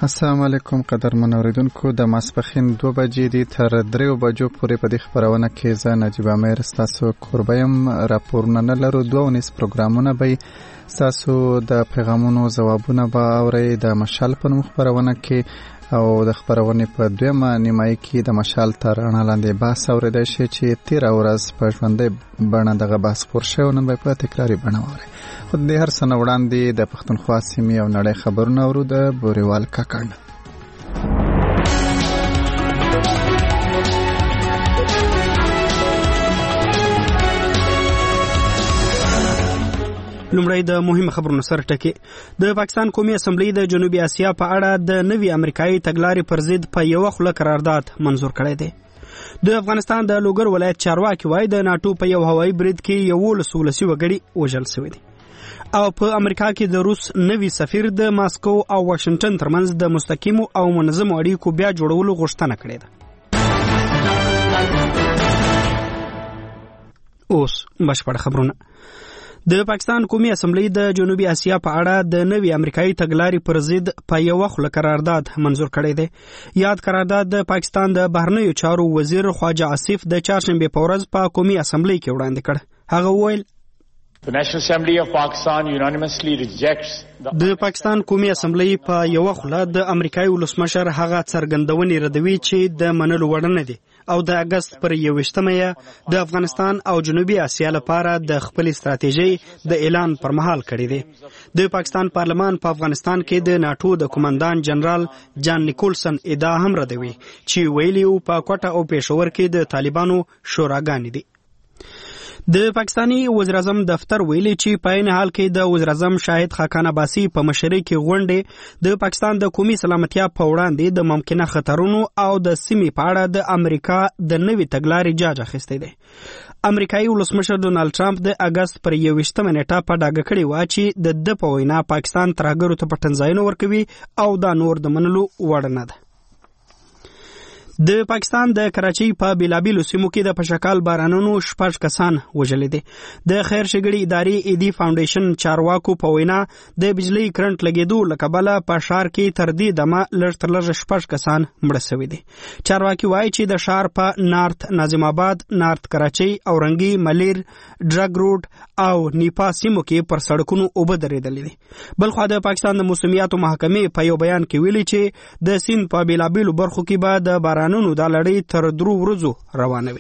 السلام علیکم قدرمن اوریدونکو د ماسپښین 2 بجې دي تر 3 بجو پورې په دې خبرونه کې زه نجیب امیر ستاسو کوربیم راپورونه نه لرو. 2 پروګرامونه به ستاسو د پیغامونو ځوابونه به اورئ د مشال په نوم خبرونه کې او د خبرونې په دویمه نیمایي کې د مشال تر رڼا لاندې بحث اوریدای شي چې 13 ورځ په ژوندۍ بڼه دغه بحث خپور شوی نن به په تکراري بڼه واورئ. خو د هر څه نه وړاندې د پښتونخوا سیمې او نړۍ خبرونه اورو د بوريوال کاکړ. لومړی د مهم خبرونو سره ټکی. د پاکستان قومي اسمبلی د جنوبي اسیا په اړه د نوي امریکایي تګلارې پر ضد په یو خوله قرارداد منزور کړی دی. د افغانستان د لوګر ولایت چارواکي وایي د ناتو په یو هوایي برید کې 11 ولسي وګړي وژل شوي دي او په امریکا کې د روس نوي سفیر د ماسکو او واشنگټن ترمنځ د مستقیمو او منظمو اړیکو بیا جوړولو غوښتنه کړې ده. اوس بشپړ خبرونه. د پاکستان قومي اسمبلی د جنوبي اسیا په اړه د نوي امریکایي تګلارې پر ضد په یو خوله قرارداد منزور کړی دی. یاد قرارداد د پاکستان د بهرنیو چارو وزیر خواجه آصف د چهارشنبه په ورځ په قومي اسمبلی کې وړاندې کړ. هغه وویل The National Assembly of Pakistan unanimously rejects د پاکستان قومي اسمبلی په یو خوله د امریکایي ولسمشر هغه څرګندونې ردوي چې د منلو وړ نه دي او د اگست پر 21مه د افغانستان او جنوبي اسیا لپاره د خپل استراتیژي د اعلان پر مهال کړی دی. د پاکستان پارلمان په افغانستان کې د ناتو د کمانډان جنرال جان نیکولسن ادعا هم ردوي چې ویلي په کوټه او پېښور کې د طالبانو شوراګانې دي. د پاکستانی وزیر اعظم دفتر ویلي چې په عین حال کې د وزیر اعظم شاهد خاقان عباسی په مشرۍ کې غونډې د پاکستان د قومي سلامتیا په وړاندې د ممکنه خطرونو او د سیمې په اړه د امریکا د نوي تګلارې جاج اخیستی دی. امریکایي ولسمشر ډونالد ټرمپ د اگست پر 21مه نیټه په ډاګه کړې وه چې د په وینا پاکستان ترهګرو ته پټنځایونه ورکوي او دا نور د منلو وړ نه ده. د پاکستان د کراچۍ په بیلابیلو سیمو کې د پشکال بارانونو 6 کسان وژلي دي. د خیر ښېګړې ادارې ایدي فاونډیشن چارواکو په وینا د بجلی کرنټ لګېدو له کبله په ښار کې تر دې دمه لږ تر لږه 6 کسان مړه شوي دي. چارواکي وایي چې د ښار په نارت ناظم آباد، نارت کراچۍ، اورنګي، ملیر، ډرګ روډ او نیپا سیمو کې پر سړکونو اوبه درېدلې دي. بلخوا د پاکستان د موسمیاتو محکمې په یو بیان کې ویلي چې د سیند په بیلابیلو برخو کې به د بارانونو دا لړۍ تر 3 ورځو روانه وي.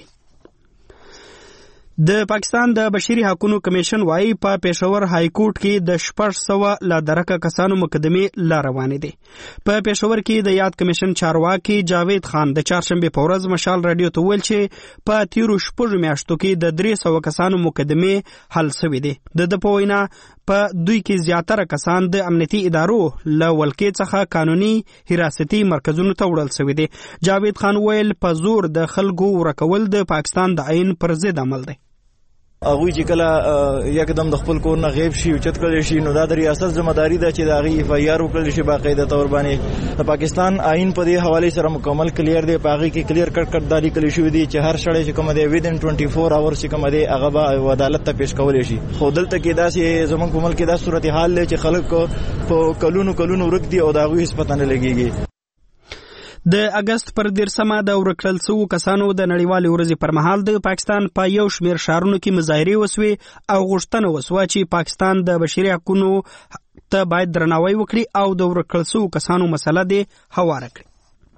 د پاکستان د بشري حقوقو کمیشن وايي په پېښور های کورټ کې د 600 لا درکه کسانو مقدمې لا روانې دي. په پېښور کې د یاد کمیشن چارواکي جاوید خان د چهارشنبه په ورځ مشال رادیو ته ویل چې په تیرو 6 میاشتو کې د 300 کسانو مقدمې حل شوې دي. د په وینا په دوی کې زیاتره کسان د امنیتي ادارو له ولکې څخه قانوني حراستي مرکزونو ته وړل شوي دي. جاوید خان ویل په زور د خلکو ورکول د پاکستان د عین پر ضد عمل دی. هغوی چې کله یکدم د خپل کور نه غیب شي او چت کړی شي نو دا د ریاست ذمہداري ده چې د هغې FIR وکړل شي باقاعده طور باندې. د پاکستان آئین په دې حوالې سره مکمل کلیر دی. په هغې کې کلیر کټ دا لیکلی شوي دي چې هر سړی چې کوم دی within 24 hours چې کوم دی هغه به عدالت ته پیش کولی شي. خو دلته کې داسې زموږ په ملک کې دا صورتحال دی چې خلک په کلونو ورک دي او د هغوی هېڅ پته نه لګېږي. د اگست پر 13مه د ورکړل شوو کسانو د نړیوالې ورځې پر مهال د پاکستان په یو شمېر ښارونو کې مظاهرې وسوې او غوښتنه وسوه چې پاکستان د بشري حقوقو ته باید درناوی وکړي او د ورکړل شوو کسانو مسله دې هواره کړي.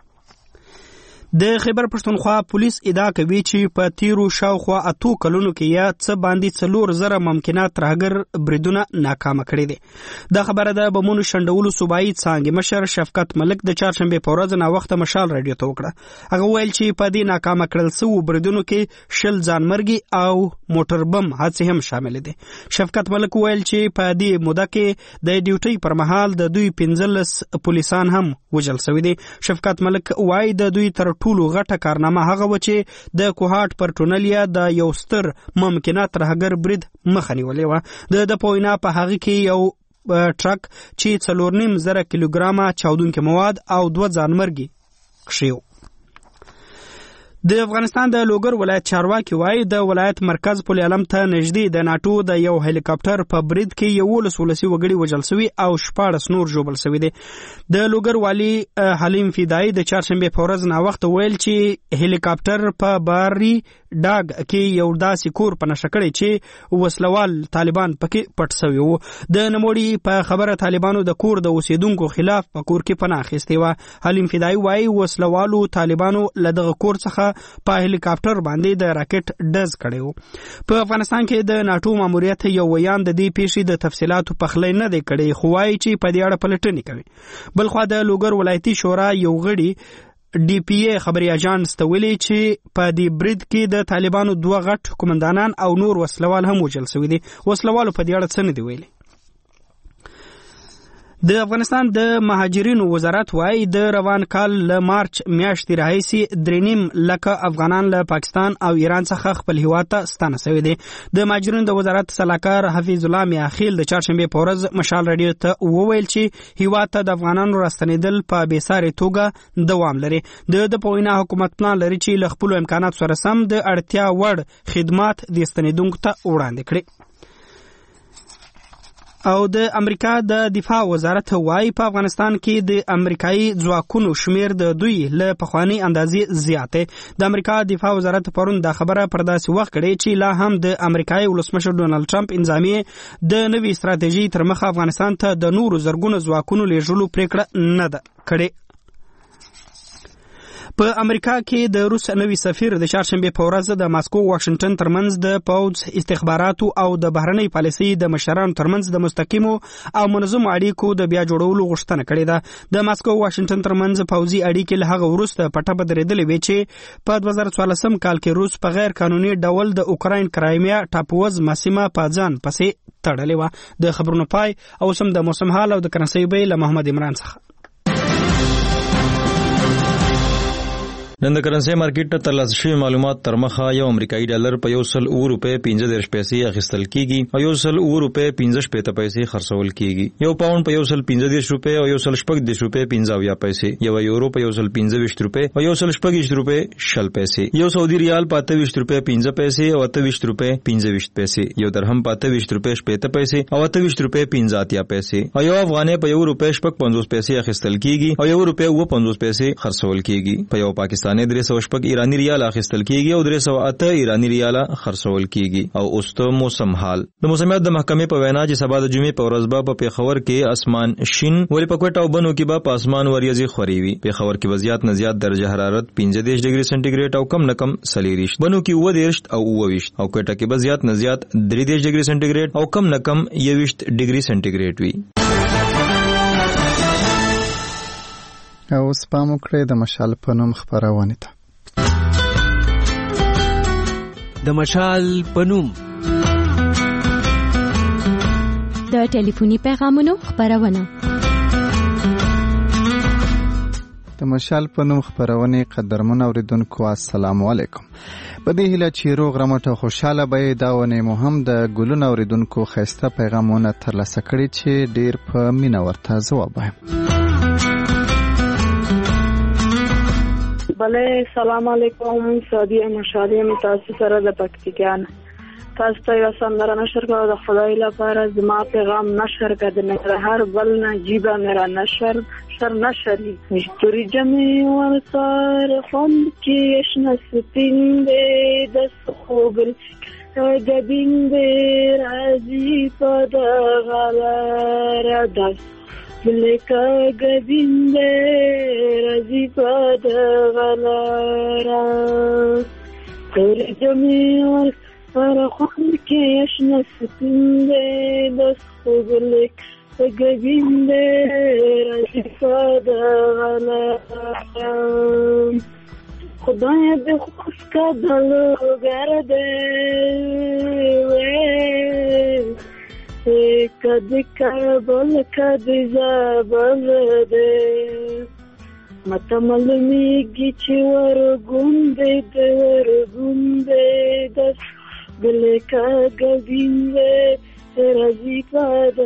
د خیبر پښتونخوا پولیس ادعا کوي چې په تیرو شاوخوا 8 کلونو کې یا څه باندې 4,000 ممکنه ترهګر بریدونه ناکامه کړي دي. دا خبره د بمونو شنډولو صوبایي څانګې مشر شفقت ملک د چهارشنبه په ورځ ناوخته مشال رادیو ته وکړه. هغه ویل چې په دې ناکامه کړل شوو بریدونو کې 10 ځانمرګي او موټر بم حادثې هم شامل دي. شفقت ملک ویل چې په دې موده کې د ډیوټي پر مهال د دوی 15 پولیسان هم وژل شوي دي. شفقت ملک وایي د دوی تر ټولو غټه کارنامه هغه و چې د کوهاټ پر ټونلیا د یو ستر ممکنه ترهګر برید مخه نیولې وه. د پوینا په هغه کې یو ټرک چې 4.5 کیلوګرامه چاودونکي مواد او 2 ځانمرګي کښې و. د افغانستان د لوګر ولایت چارواکي وایي د ولایت مرکز پل علم ته نږدې د ناټو د یو هلیکاپټر په برید کې 11 ولسي وګړي وژل شوي او 14 نور ژوبل شوي دي. د لوګر والي حلیم فدایي د چهارشنبه په ورځ ناوخته ویل چې هلیکاپټر په باري ډاګ کې یو داسې کور په نشه کړی چې وسلوال طالبان پکې پټ شوي وو. د نوموړي په خبره طالبانو د کور د اوسیدونکو خلاف په کور کې پناه اخیستې وه. حلیم فدایي وایي وسلوالو طالبانو له دغه کور څخه په هلیکاپټر باندې د راکټ ډز کړی وو. په افغانستان کې د ناټو ماموریت یو ویان د دې پیښې د تفصیلاتو پخلی نه دی کړی خو وایي چې په دې اړه پلټنې کوي. بلخوا د لوګر ولایتي شورا یو غړي ډي پی ای خبري اژانس ته ویلي چې په دې برید کې د طالبانو 2 غټ قومندانان او نور وسلوال هم وژل شوي دي. وسلوالو په دې اړه څه نه دی ویلي. د افغانستان د مهاجرینو وزارت وايي د روان کال له مارچ میاشتې راهیسې 3.5 لکه افغانان له پاکستان او ایران څخه خپل هیواد ته ستانه شوي دي. د مهاجرینو د وزارت سلاکار حفیظ الله میاخیل د چهارشنبه په ورځ مشال رادیو ته وویل چې هیواد ته د افغانانو راستنېدل په بېساري توګه دوام لري. د په وینا حکومت پلان لري چې له خپلو امکاناتو سره سم د اړتیا وړ خدمات د ستنېدونکو ته وړاندې کړي. او د امریکا د دفاع وزارت وايي په افغانستان کې د امریکایي ځواکونو شمیر د دوی له پخواني اندازې زیات دی. د امریکا دفاع وزارت پرون دا خبره پر داسې وخت کړې چې لا هم د امریکایي ولسمشر ډونالد ټرمپ انظامیه د نوې استراتیژي تر مخه افغانستان ته د نورو زرګونو ځواکونو لیږلو پریکړه نه ده کړې. په امریکا کې د روس نوي سفیر د چهارشنبه په ورځ د ماسکو واشنگټن ترمنځ د پوځ استخباراتو او د بهرنۍ پالیسۍ د مشرانو ترمنځ د مستقیمو او منظمو اړیکو د بیا جوړولو غوښتنه کړې ده. د ماسکو واشنگټن ترمنځ پوځي اړیکې له هغه وروسته په ټپه درېدلې وې چې په 2014 کال کې روس په غیر قانوني ډول د اوکراین کرایمیا ټاپووزمه سیمه په ځان پسې تړلې وه. د خبرونو پای او سم د موسم حال او د کرنسۍ بیې له محمد عمران څخه. نن د کرنسي مارکیټ ته ترلاسه شوی معلومات تر مخه یو امریکایي ډالر په 100 روپے 15 پیسې اخیستل کیږي او 100 روپے 15 پیسې خرڅول کیږي. یو پاوند په 115 روپے او 115 روپے 15 پیسې، یو یورو په 115 روپے او 115 روپے 0 پیسې، یو سعودي ریال په 28 روپے 15 پیسې او 28 روپے 15 پیسې، یو درهم په 28 روپے 70 پیسې او 28 روپے 50 پیسې، او یو افغانۍ په 1 روپے 50 پیسې اخیستل کیږي او 1 روپے 50 پیسې خرڅول کیږي. په یو پاکستان 300 ایرانی ریال اخیستل کیږي او 308 ایرانی ریال خرڅول کیږي. او اوس ته موسم حال. د موسمیات د محکمې په وینا چې سبا د جمعې په ورځ به په پیښور کې اسمان شین ولې په کوټه او بنو کې به په اسمان وریځې خوري وي. پیښور کې وضعیت نه زیات درجه حرارت 15 ډیګري سنټیګریډ او کم نه کم 40، بنو کې 29 او 29 او کوټه کې به زیات نه زیات 33 ډیګري سنټیګریډ او کم نه کم 21 ډیګري سنټیګریډ وي. او سپام وکړئ د مشال په نوم خبرونه ته. د مشال په نوم د ټلیفوني پیغامونو خبرونه. د مشال په نوم خبرونه قدرمن اوریدونکو السلام علیکم. په دې هیله چې روغ رمټ او خوشاله به دا ونه مهم د ګلونو اوریدونکو خسته پیغامونه ترلاسه کړي چې ډیر په مینا ورته جواب وایم. بله سلام علیکم سعودیه مشالیم تاسو سره د پکتیکان تاسو ته یو سندره نشر کړو د خدای لپاره زما پیغام نشر کړه د هر بل نجیبه میرا نشر شر نشری مشتری جمعی ورسار خوند کیش نسپین دے دست خوبل گبین دے رازی پد غلار دست لکا گبینده رزی پاد غلارا تر جمیل فرخوند کش نسپینده دست خوب لکا گبینده رزی پاد غلارا خدای بخوش که دلو گرده کدی کربل کدی زبل ده متملمیگی چی ورگونده ده ورگونده دست گلکا گبینده رزی پاد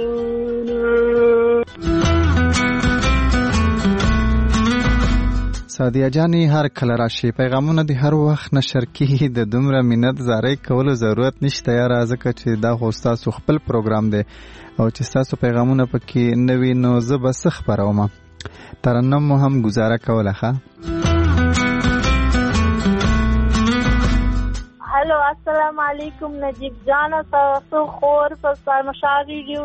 غلونا. سادیه جانې هر کله راشي پیغامونه د هر وخت نشر کیږي د دومره منت زارۍ کولو ضرورت نشته یاره ځکه چې دا خو ستاسو خپل پروګرام دی او چې ستاسو پیغامونه پکې نه وي نو زه به څه خپرومه ترنم مو هم ګزاره کوله ښه هلو السلام علیکم نجیب جان تاسو خور په مشال ریډیو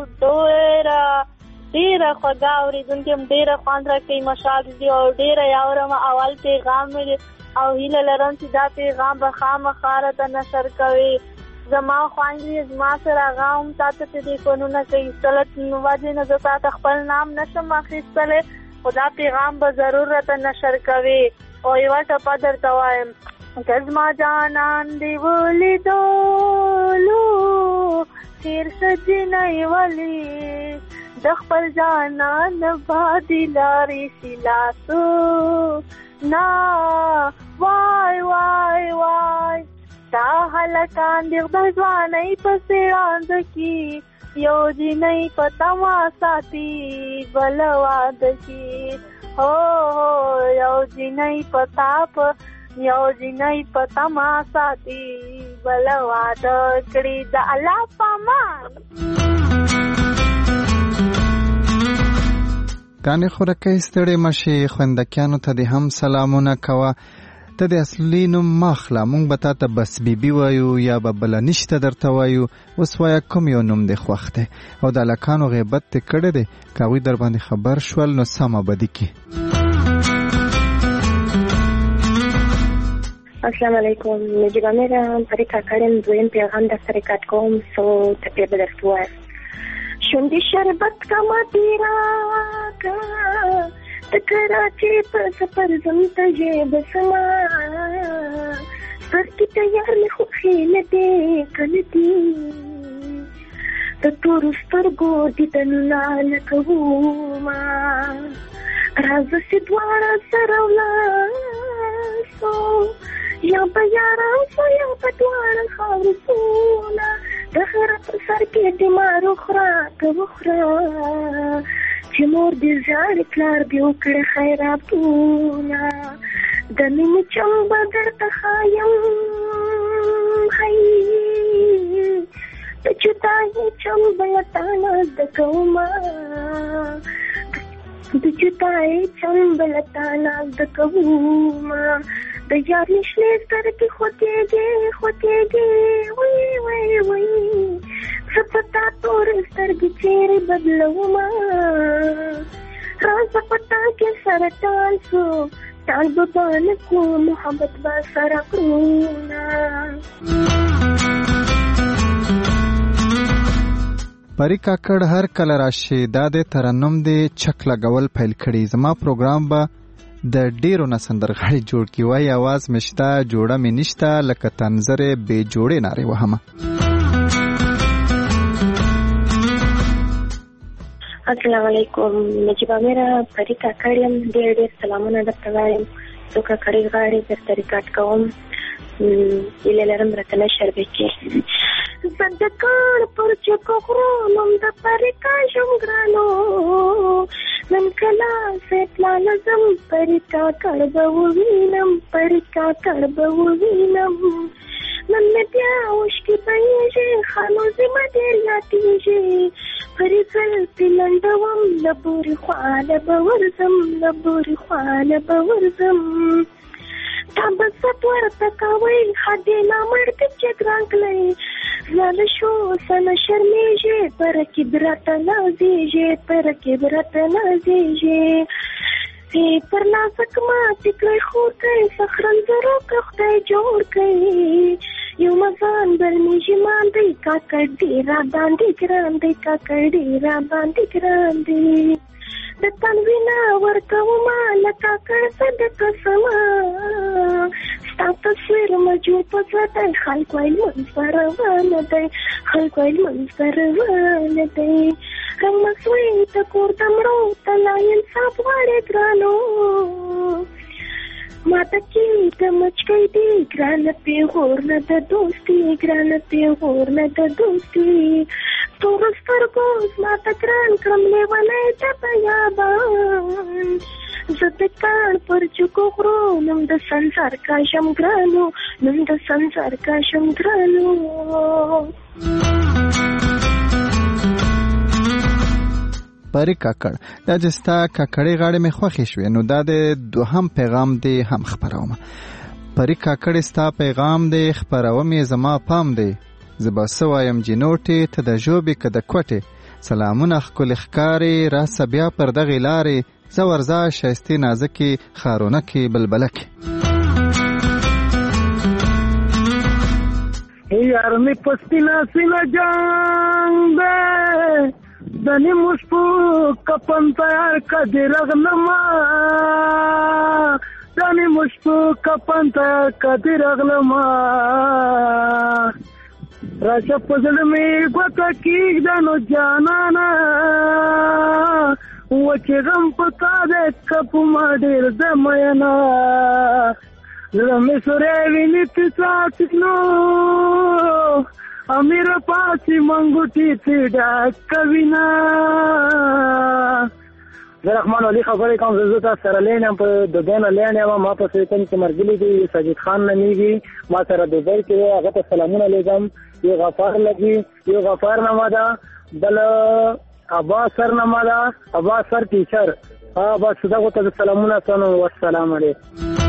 ډیره خوږه اورېدونکې هم ډیره خوند راکوي مشال ریډیو او ډیره یې اورم اول پیغام مې او هیله لرم چې دا پیغام به خامخا راته نشر کوي زما خویندې زما سره هغه هم تا ته ټلیفونونه کوي صلت وجې نه زه تا ته خپل نام نشم اخیستلی خو دا پیغام به ضرور راته نشر کوي او یوه ټپه درته وایم که زما جانان دې ولیدلو خیر سجنۍ ولې د خپل جانان باندې لارې شي لاسو نه وای وای وای دا هلکان د خدای ځوانۍ پسې ړانده کي یو جینۍ په تما ساتي بل واده کي هو یو جینۍ په تما ساتي بل واده کړي د الله پامان کانې خورکۍ ستړې مشي خوندکیانو ته دې هم سلامونه کوه ته د اصلي نوم ماخله مونږ به تا ته بس بیبي وایو یا به بله نشته درته وایو اوس وایه کوم یو نوم دې خوښ دی او د هلکانو غیبت دې کړی دی که هغوی در باندې خبر شول نو سمه بدي کې السلام علیکم نجیبه میره پرې کاکړم دویم پیغام درته ریکارډ کوم څو ټپې به درته ووایم شونډې شربت کما تیراکه د کراچۍ په سفر ځم ته ژبه سما سترګې ته یار مې خوښې نه دی که نه دي د تورو سترګو دیدنونه لټومه راځه چې دواړه سره ولاړ یا به یاران سو یا به دواړه خاورې سونه د غره په سر کې دې مار وخوره که وخوره چې مور دې ژاړي پلار دې وکړه خیراتونه د مینې چم به درته ښایم هی د جدایي چم به له تانه زده کومه د جدایي چم به له تانه زده کومه د یار نشلې سترګې خوتېږي وی وی وی زه په تا تورې سترګې چیرې بدلومه راځه په تا کې سره ټال شو ټال به بانه کو محبت به سره کړونه پری کاکړ هر کله راشي دا د ترنم د چک لګول پیل کړي زما پروګرام به د ډیرو نه سندرغاړي جوړ کی وای आवाज مشتا جوړه مې نشتا لکه تنظره به جوړې ناره وهمه السلام علیکم نجیبه میرا پری کاکړم ډېر سلامونه درته وایم څو کاکړي غاړي درته ریکارډ کوم هیله لرم راته نشر وکړي زه د کاڼ پر چکو غرونو د پرې کاږم ګرانو نن کله سیتلا نظم پرې کاکړ به ووینم نن مې بیا اوښکې بهیږي خانوزې مه ډېر یادېږي پرې زلفې لنډوم له بورې خواله به ورځم تا به ست ورته کوئ حدې نامرده چې ګران کړئ زاله شو سنه شرمېږي پر کبرته نازېږي پر نازک ماتې کړئ خور کوي سخرنځرو که خدای جوړ کوي یو مزان برمیږي ماندی کاکړ ډېر راباندې ګران دی د تنوینا ورکومه له کاکړ صدقه سما ستا تصویر موجود په زړه دی خلک وایي لمونځ به روانه دی رنګ مسوی ته کور د مړو ته لا انصاف غواړې ګرانو ماته کې د مچکۍ دی ګرانه پیغور نه د دوستي تورو سترګو زما ته ګران کړم لیونی د بیابان زه د کاڼ پر چوکو غرو نوم د سنسار کاشم ګرانو نوم د سنسار کاشم ګرانو. پری کاکړ دا چې ستا کاکړې غاړې مې خوښې شوې نو دا د دوهم پیغام دی هم خپروم. پری کاکړ ستا پیغام دی خپروم یې زما پام دی زه به څه وایم جینوټې ته د ژوبې که د کوټې سلامونه ښکلې ښکارې راسه بیا پر دغې لارې زه ورځه ښایستې نازکې ښارونکې بلبلکې. یار می پستینا سینا جان دے دنی مشپو کپن تیار کدی رغنما دنی مشپو کپن تیار کدی رغنما راشه پزړ می ګوته کېږدنو جانانا وچې غم پتا دې کپو ما ډېر د مینا زړه مې سوری ویني تساتنو امیر پاسې منګوټي ته ډاک کوینا. زه رحمان علي خبرې کوم. زه تاسو سره لینم په دوبۍ نه لینم ما په سیتن کې مرګلي دی سجید خان نمیږي ما سره دوبۍ کې هغه ته سلامونه لګم. یو غفار لګي یو غفار نامه ده بل عباس سر نامه ده عباس سر ټیچر بس دغه ته سلامونه سنو والسلام علیکم.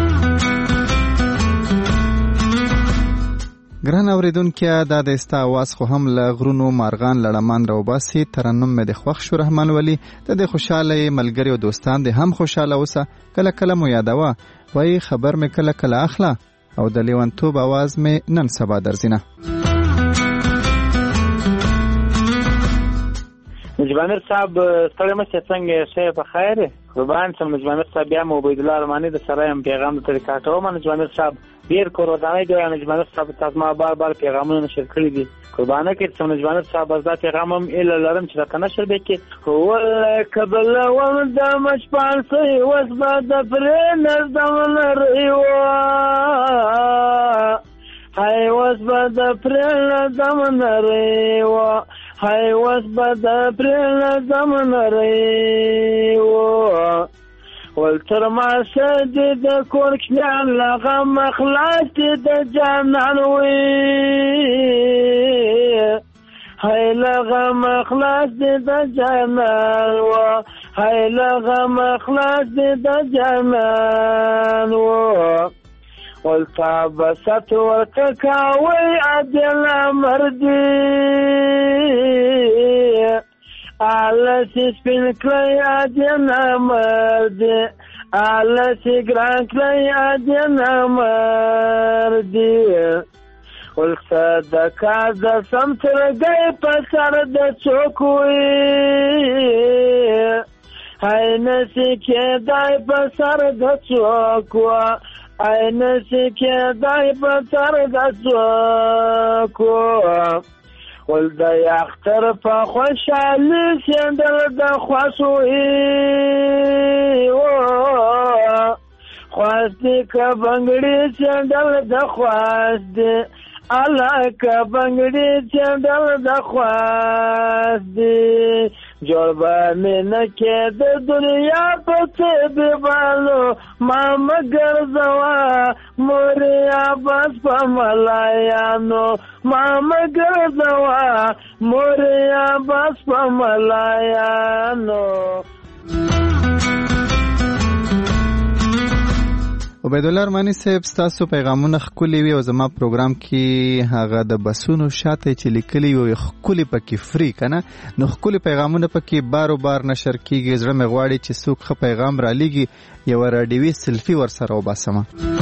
ګران اوریدونکو دا د ستا आवाज خو هم له غرونو مارغان لړمان راوباسي ترنم مې د خوښ شو رحمان ولی د خوشاله ملګری او دوستان دې هم خوشاله اوسه کله کله مو یادوه وای خبر مې کله کله اخلا او د لیونتوب आवाज مې نن سبا درځینه. مجبامر صاحب ستړی مشه څنګه شه په خیر قربان سم. مجبامر صاحب بیا مو عبید الله ارمانی د سرایم پیغام د طریقه ته مجبامر صاحب ډیر کورودانه دی. مجبامر صاحب تاسو ما بار پیغامونه نشر کړی دي قربانه کې څو مجبامر صاحب ازدا پیغام هم ال لرم چې راکنه شر به کې هو قبل وند مشپان سي وسبا د فرن زمن ریوا هاي وسبا د فرن زمن ریوا هاي وسبا د فرن زمن ریوا والتر ما سجد كونك نعم لغم خلاص د جنان وي هاي لغم خلاص د جنان و هاي لغم خلاص د جنان و والتعبست والتكاوي عدل مردي على سيسبين كلي أدينا مردي على سيقران كلي أدينا مردي والصدق هذا سمت رقاي بسر دا شوكوي هاي نسي كداي بسر دا شوكوا هاي نسي كداي بسر دا شوكوا ولدا یختر په خوشالي سندل د خواسوي خواستی که بنگړي سندل د خواستی الله که بنگړي سندل د خواستی جوړ باندې نکې د دنیا په څه بالو ما مگر زوا موریا بس په ملایانو ما مگر زوا موریا بس په ملایانو. عبید الله ارمانی صاحب ستاسو پیغامونه ښکلي وي او زما پروګرام کې هغه د بسونو شاته چې لیکلي وي ښکلي پکې فری کنه نو ښکلي پیغامونه پکې بارو بار نشر کیږي. زړه مې غواړي چې څوک ښه پیغام را لیږي یو راډیوي سلفي ورسره وباسم.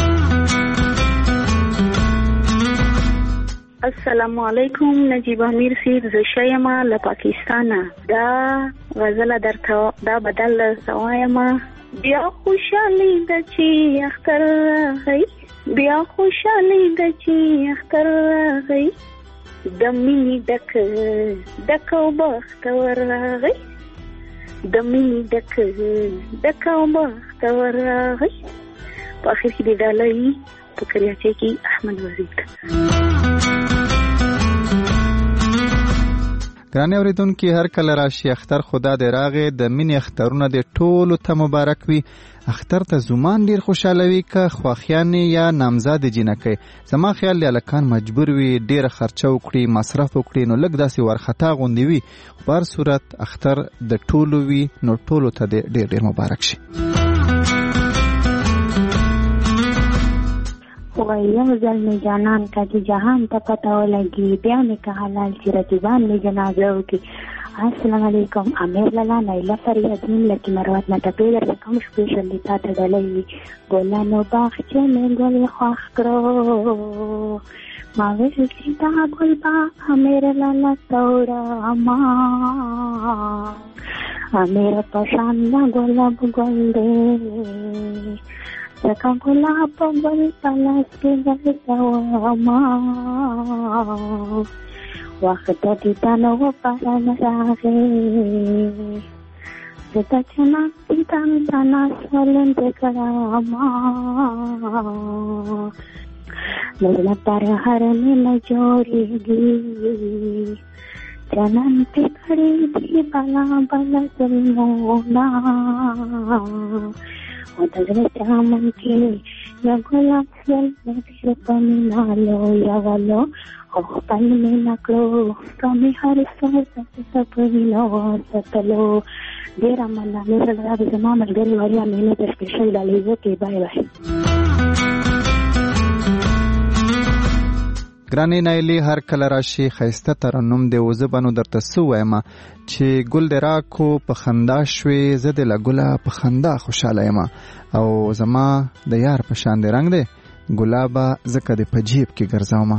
السلام علیکم نجیب امیر صاحب زه شیم له پاکستان دا غزل درته دا بدل سوایم بیا خوشالی د چې اختر راغی بیا خوشالی د چې اختر راغی د مینې ډک او بختور راغی د مینې ډک او بختور راغی په اخر کې د ډالۍ په کریاچۍ کې احمد وزیر. ګرانې اورېدونکي هر کله راشي اختر خدا دې راغې د مینې اخترونه دې ټولو ته مبارک وي. اختر ته زومان ډیر خوشاله وي که خواخیانې یا نامزاد جینکۍ. زما خیال دی هلکان مجبور وي ډیره خرچه وکړي مصرف وکړي نو لږ داسې وارخطا غوندې وي. په هر صورت اختر د ټولو وي نو ټولو ته دې ډیر ډیر مبارک شي. یو ځل مې جانان کا چې جهان ته پته ولګي بیا مې که حلال چې رقیبان مې جنازه وکړي. السلام علیکم. امیر لالا نیله فریادین لکه مروت نه ټپې درته کوم سپیشل دی تا ته ډالۍ وي. ګلانو باغچې مې ګل خوښ کړو ما ویل چې دا ګل باغ امیر لالا توړما امیر په شان دا ګلاب ګل دی Saka gulab gul palas ke galsawama Waqt ditana wa paran rahe Sata chana titan tana swalen dekarama Nirla par harane na jorigi Janan pe khadi di bala bala sulmona Odagre chaman ke ya gulab sel me paminalo ya galo oh pan me naklo kami har sapavilo satalo dera manna mera da zama malgari wariya mene te special dalizo ke bye bye. ګرانې نایلې هر کله راشي ښایسته ترنم دی وزبانو درته څه ووایم چې ګل دې راکو په خندا شوې زه دې له ګله په خندا خوشحاله یم او زما د یار په شان دې رنګ دی ګلابه ځکه دې په جیب کې ګرځومه.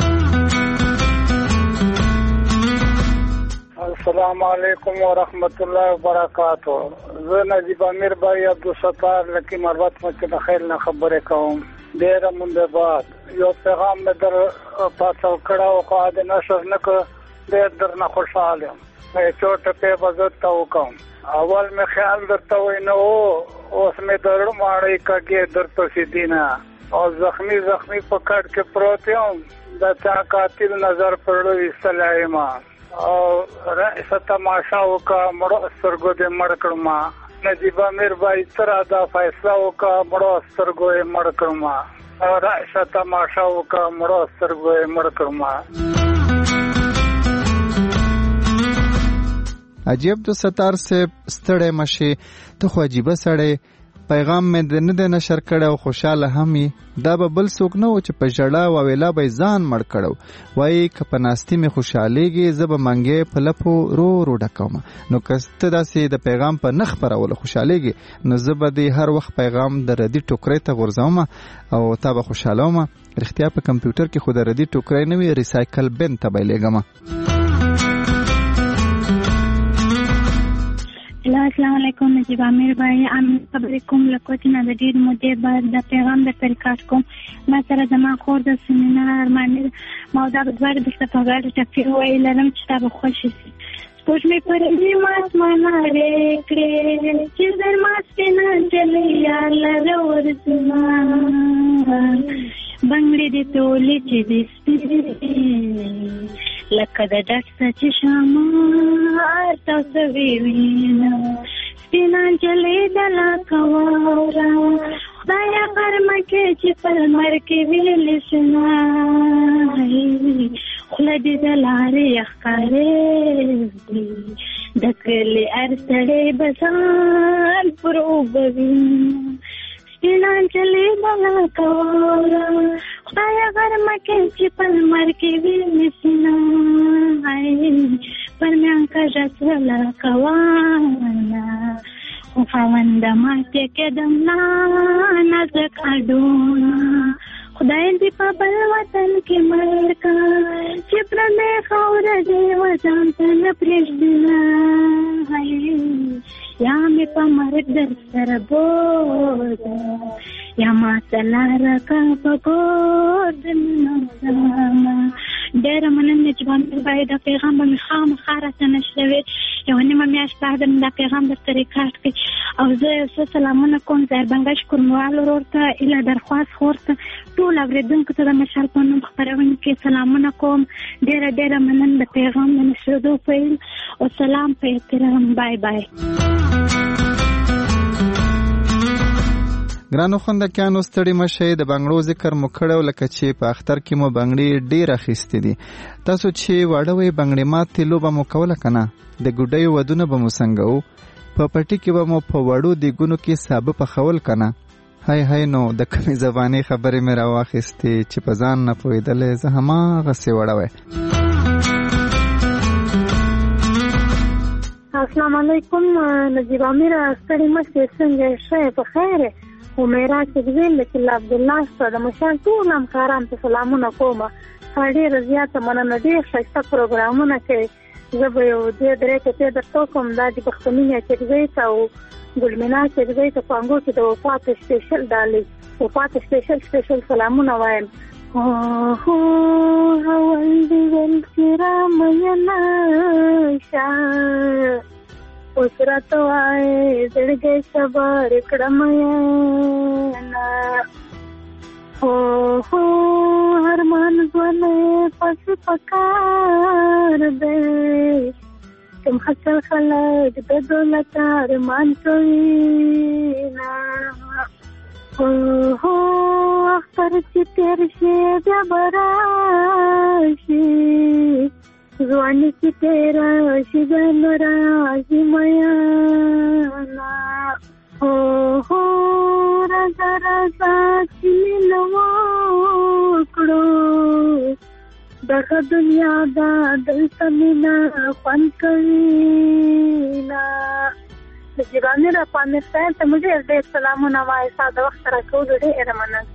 السلام علیکم ورحمت الله وبرکاتو. زه نجیب امیر بای عبدالستار لکی مروت مکه د خیر نه خبرې کوم. ډیره مونده بعد یو پیغام مې در پاتو کړه او قاعده نشر نه کړ ډیر درنه خوشاله یم. مې چوټه په وزت ته وکم اول مې خیال درته وینو اوس مې درړ ماړی کګې درته سیدینا او زخمی په کټ کې پروت یم د چا قاتل نظر پړوي سلایما او رئیس تماشا وکا مړو سترګو دې مړ کړم نجیب امیر بای تر دا فیصله وکا مړو سترګو یې مړ کړم او رئیس تماشا وکا مړو سترګو یې مړ کړم. عجیب دو ستار سے ستړی مشي ته خو عجیبه سړی پیغام مې نه د نشر کړو خوشاله همي دا به بل څوک نه و چې په ژړا او ویلا به ځان مړ کړو وای که په ناستی مې خوشالېږي زه به منګې په لپو رو ډکوم نو که ته داسې د پیغام په نخ پرولو خوشالېږي نو زه به دې هر وخت پیغام د ردي ټوکرۍ ته غورځوم او تا به خوشاله وم. رښتیا په کمپیوټر کې خو د ردي ټوکرۍ نه وي ریسایکل بن ته به لېږم. السلام علیکم نجیب امیر بای امیر خبرې کوم له کوټې نه د ډېر مودې بعد د پیغام درته ریکارډ کوم. ما سره زما خور د سیمینار ما دا دواړه درته په ګډه ټپې وویل لرم چې تا به خوښې شي. سپوږمۍ پر نیمه اسمانارې کړې چې زرما سپینه نجلۍ یار لره ورځما بنګړې دې تولې چې دې سپینې لکه د ډک چې شمار تاسو وینه سپینه نجلۍ د لکه واوره خدایه غرمه کې چې په لمر کې ویلې شنه خوله دې د لارې ښکارېږي د کلي هر سړی به ځان پر اوبه وینه سپینه نجلۍ د لکه واوره خدایه غرمه کې چې په لمر کې ویلې شنه پر میان کږه سوه لکه وانه خو خاونده ماتې کېدم نازک اډونه خدای دې په بل وطن کې مړ کا چې پردۍ خاوره دې وطن ته نه پرېږدي یا مې په مرګ در سره بوزه یا ما سلاره کا په ګور د مینه ډېره مننه چې باندې باید د پیغام به مې خامخا راته نشروي یو نیمه میاشت بعد دا پیغام درته ریکارډ کړي او زه یو څه سلامونه کوم زهر بنګش کورنوال ورور ته ایله درخواست خور ته ټول اورېدونکو ته د مشال په نوم خپرونې کې سلامونه کوم. ډېره مننه د پیغام د نشریدو پیل او سلام په احترام. بای بای. ګرانو خوندکیانو ستړي مشئ، د بنګړو ذکر مو کړو لکه چې په اختر کې مو بنګړي ډېر اخیستې دي. تاسو چې واړه وئ بنګړي ماتې لوبه مو کوله که نه؟ د ګوډیو ودونه به مو څنګه وو؟ په پټي کې به مو په وړو دیګونو کې سابه پخول که نه؟ هی نو د کمې زبانې خبرې مې راواخیستې چې په ځان نه پوهېدلې، زه هماغسې وړه وی. السلام علیکم نجیب امیر، ستړي مشئ، څنګه ښه په خیر؟ عمیرا چګزیل چې عبدالله ستا د مشال ټول همکاران ته سلامونه کوم. ډېره زیاته مننه، ډېر ښایسته پروګرامونه کوي. زه به یو 2-3 کتې درته وکړم. دا د پښتنینه چګزی ته او ګلمینا چګزی ته په انګو کې د وفات سپیشل ډالۍ وفات سپیشل سلامونه وایم. اول دی ول چې رامینا شه اوس راته وایې زړګی صبر کړم یانا هر مان ځوانې پس پکار دی کوم حاصل خلک د دولت ارمان کوي نا اختر چې تیر شي بیا به راشي ځواني چې تیره شي بیا به راشي میانا راځه چې مینه وکړو دغه دنیا دا دلته مینه خوند کوي نا. نجیب امیر پامیر صاحب ته مو ډېر سلامونه وایي. ساده وخت راکولو ډېره مننه.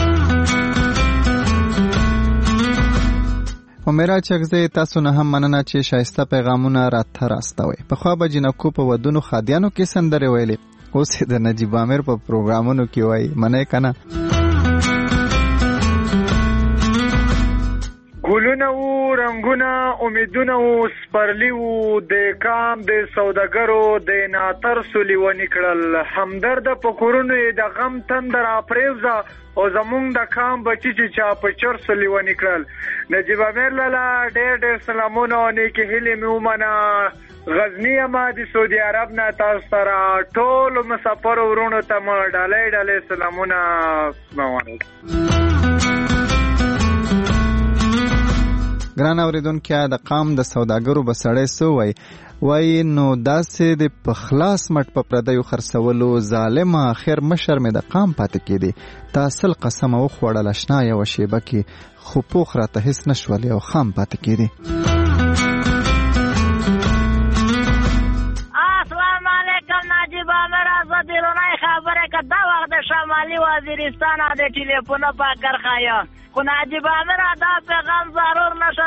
عمیرا چګزی، تاسو نه هم مننه چې شایسته پیغامونه راته راستوئ. پخوا به جنکو په ودونو خادیانو کې سندرې ویلې، اوس یې د نجیب امیر په پروګرامونو کې وایي. منئ که نه؟ ګلونه وو، رنګونه، امیدونه وو، سپرلی وو، د کام د سوداګرو د ناترسو لیونې کړل. همدرده په کورونو یې د غم تندر اپریوزه او زمونږ د کام بچي چې چا په چرسو لیونې کړل. نجیب امیر لالا ډېر سلامونه او نیکې هیلې مې ومنه. غزنی اما د سعودي عرب نه تاسو سره ټولو مسافرو ورونو ته مو ډالۍ سلامونه ومنل. ګران اوریدونکو، د قام د سوداګرو به سړی څه وایي نو داسې د په خلاص مټ په پردیو خرڅولو ظالمه اخر مشر مې د قام پاتې کېدی. تا اصل قسمه وخوړل اشنا یوه شیبه کې، خو پوخ راته هېڅ نه شولې او خام پاتې کېدی. السلام علیکم نجیب امیر، زه د رونۍ خبرې که دا وخت د شمالي وزیرستان د ټلیفونه په کرخه یم، خو نجیب امیر دا پیغام ضرور نشر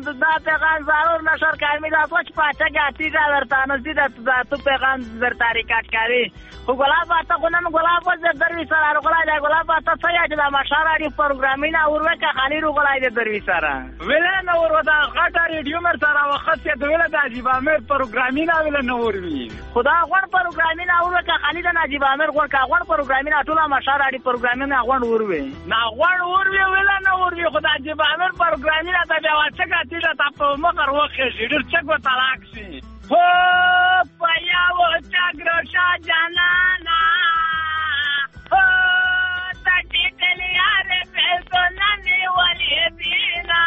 کمی دا سوچ پاچه گاتی دا درتانوزی دا تو پیغام در تاریکات کاری خو گلاب آتا خونم گلاب وز دروی سر رو گلای دا گلاب آتا سیا جدا مشارا دی پروگرامی نا اوروه که خالی رو گلای دا دروی سر ویله نورو دا غطا ریڈیو مر سر و خط یا دویله دا نجیب امیر پروگرامی نا ویله نوروی خدا غون پروگرامی نا اوروه که خالی دا نجیب امیر غون که غون پروگرامی نا طولا مشارا دی پروگرامی نا غون اوروه نا غون اوروه ویله نوروی خدا نجیب امیر پروگرامی نا دا بیوال چکا تیلا تا پا مقر وخشی در چکو طلاق سی ہو پیا و چگروشا جانانا ہو تاکی کلیار پیسو نمی ولی بینا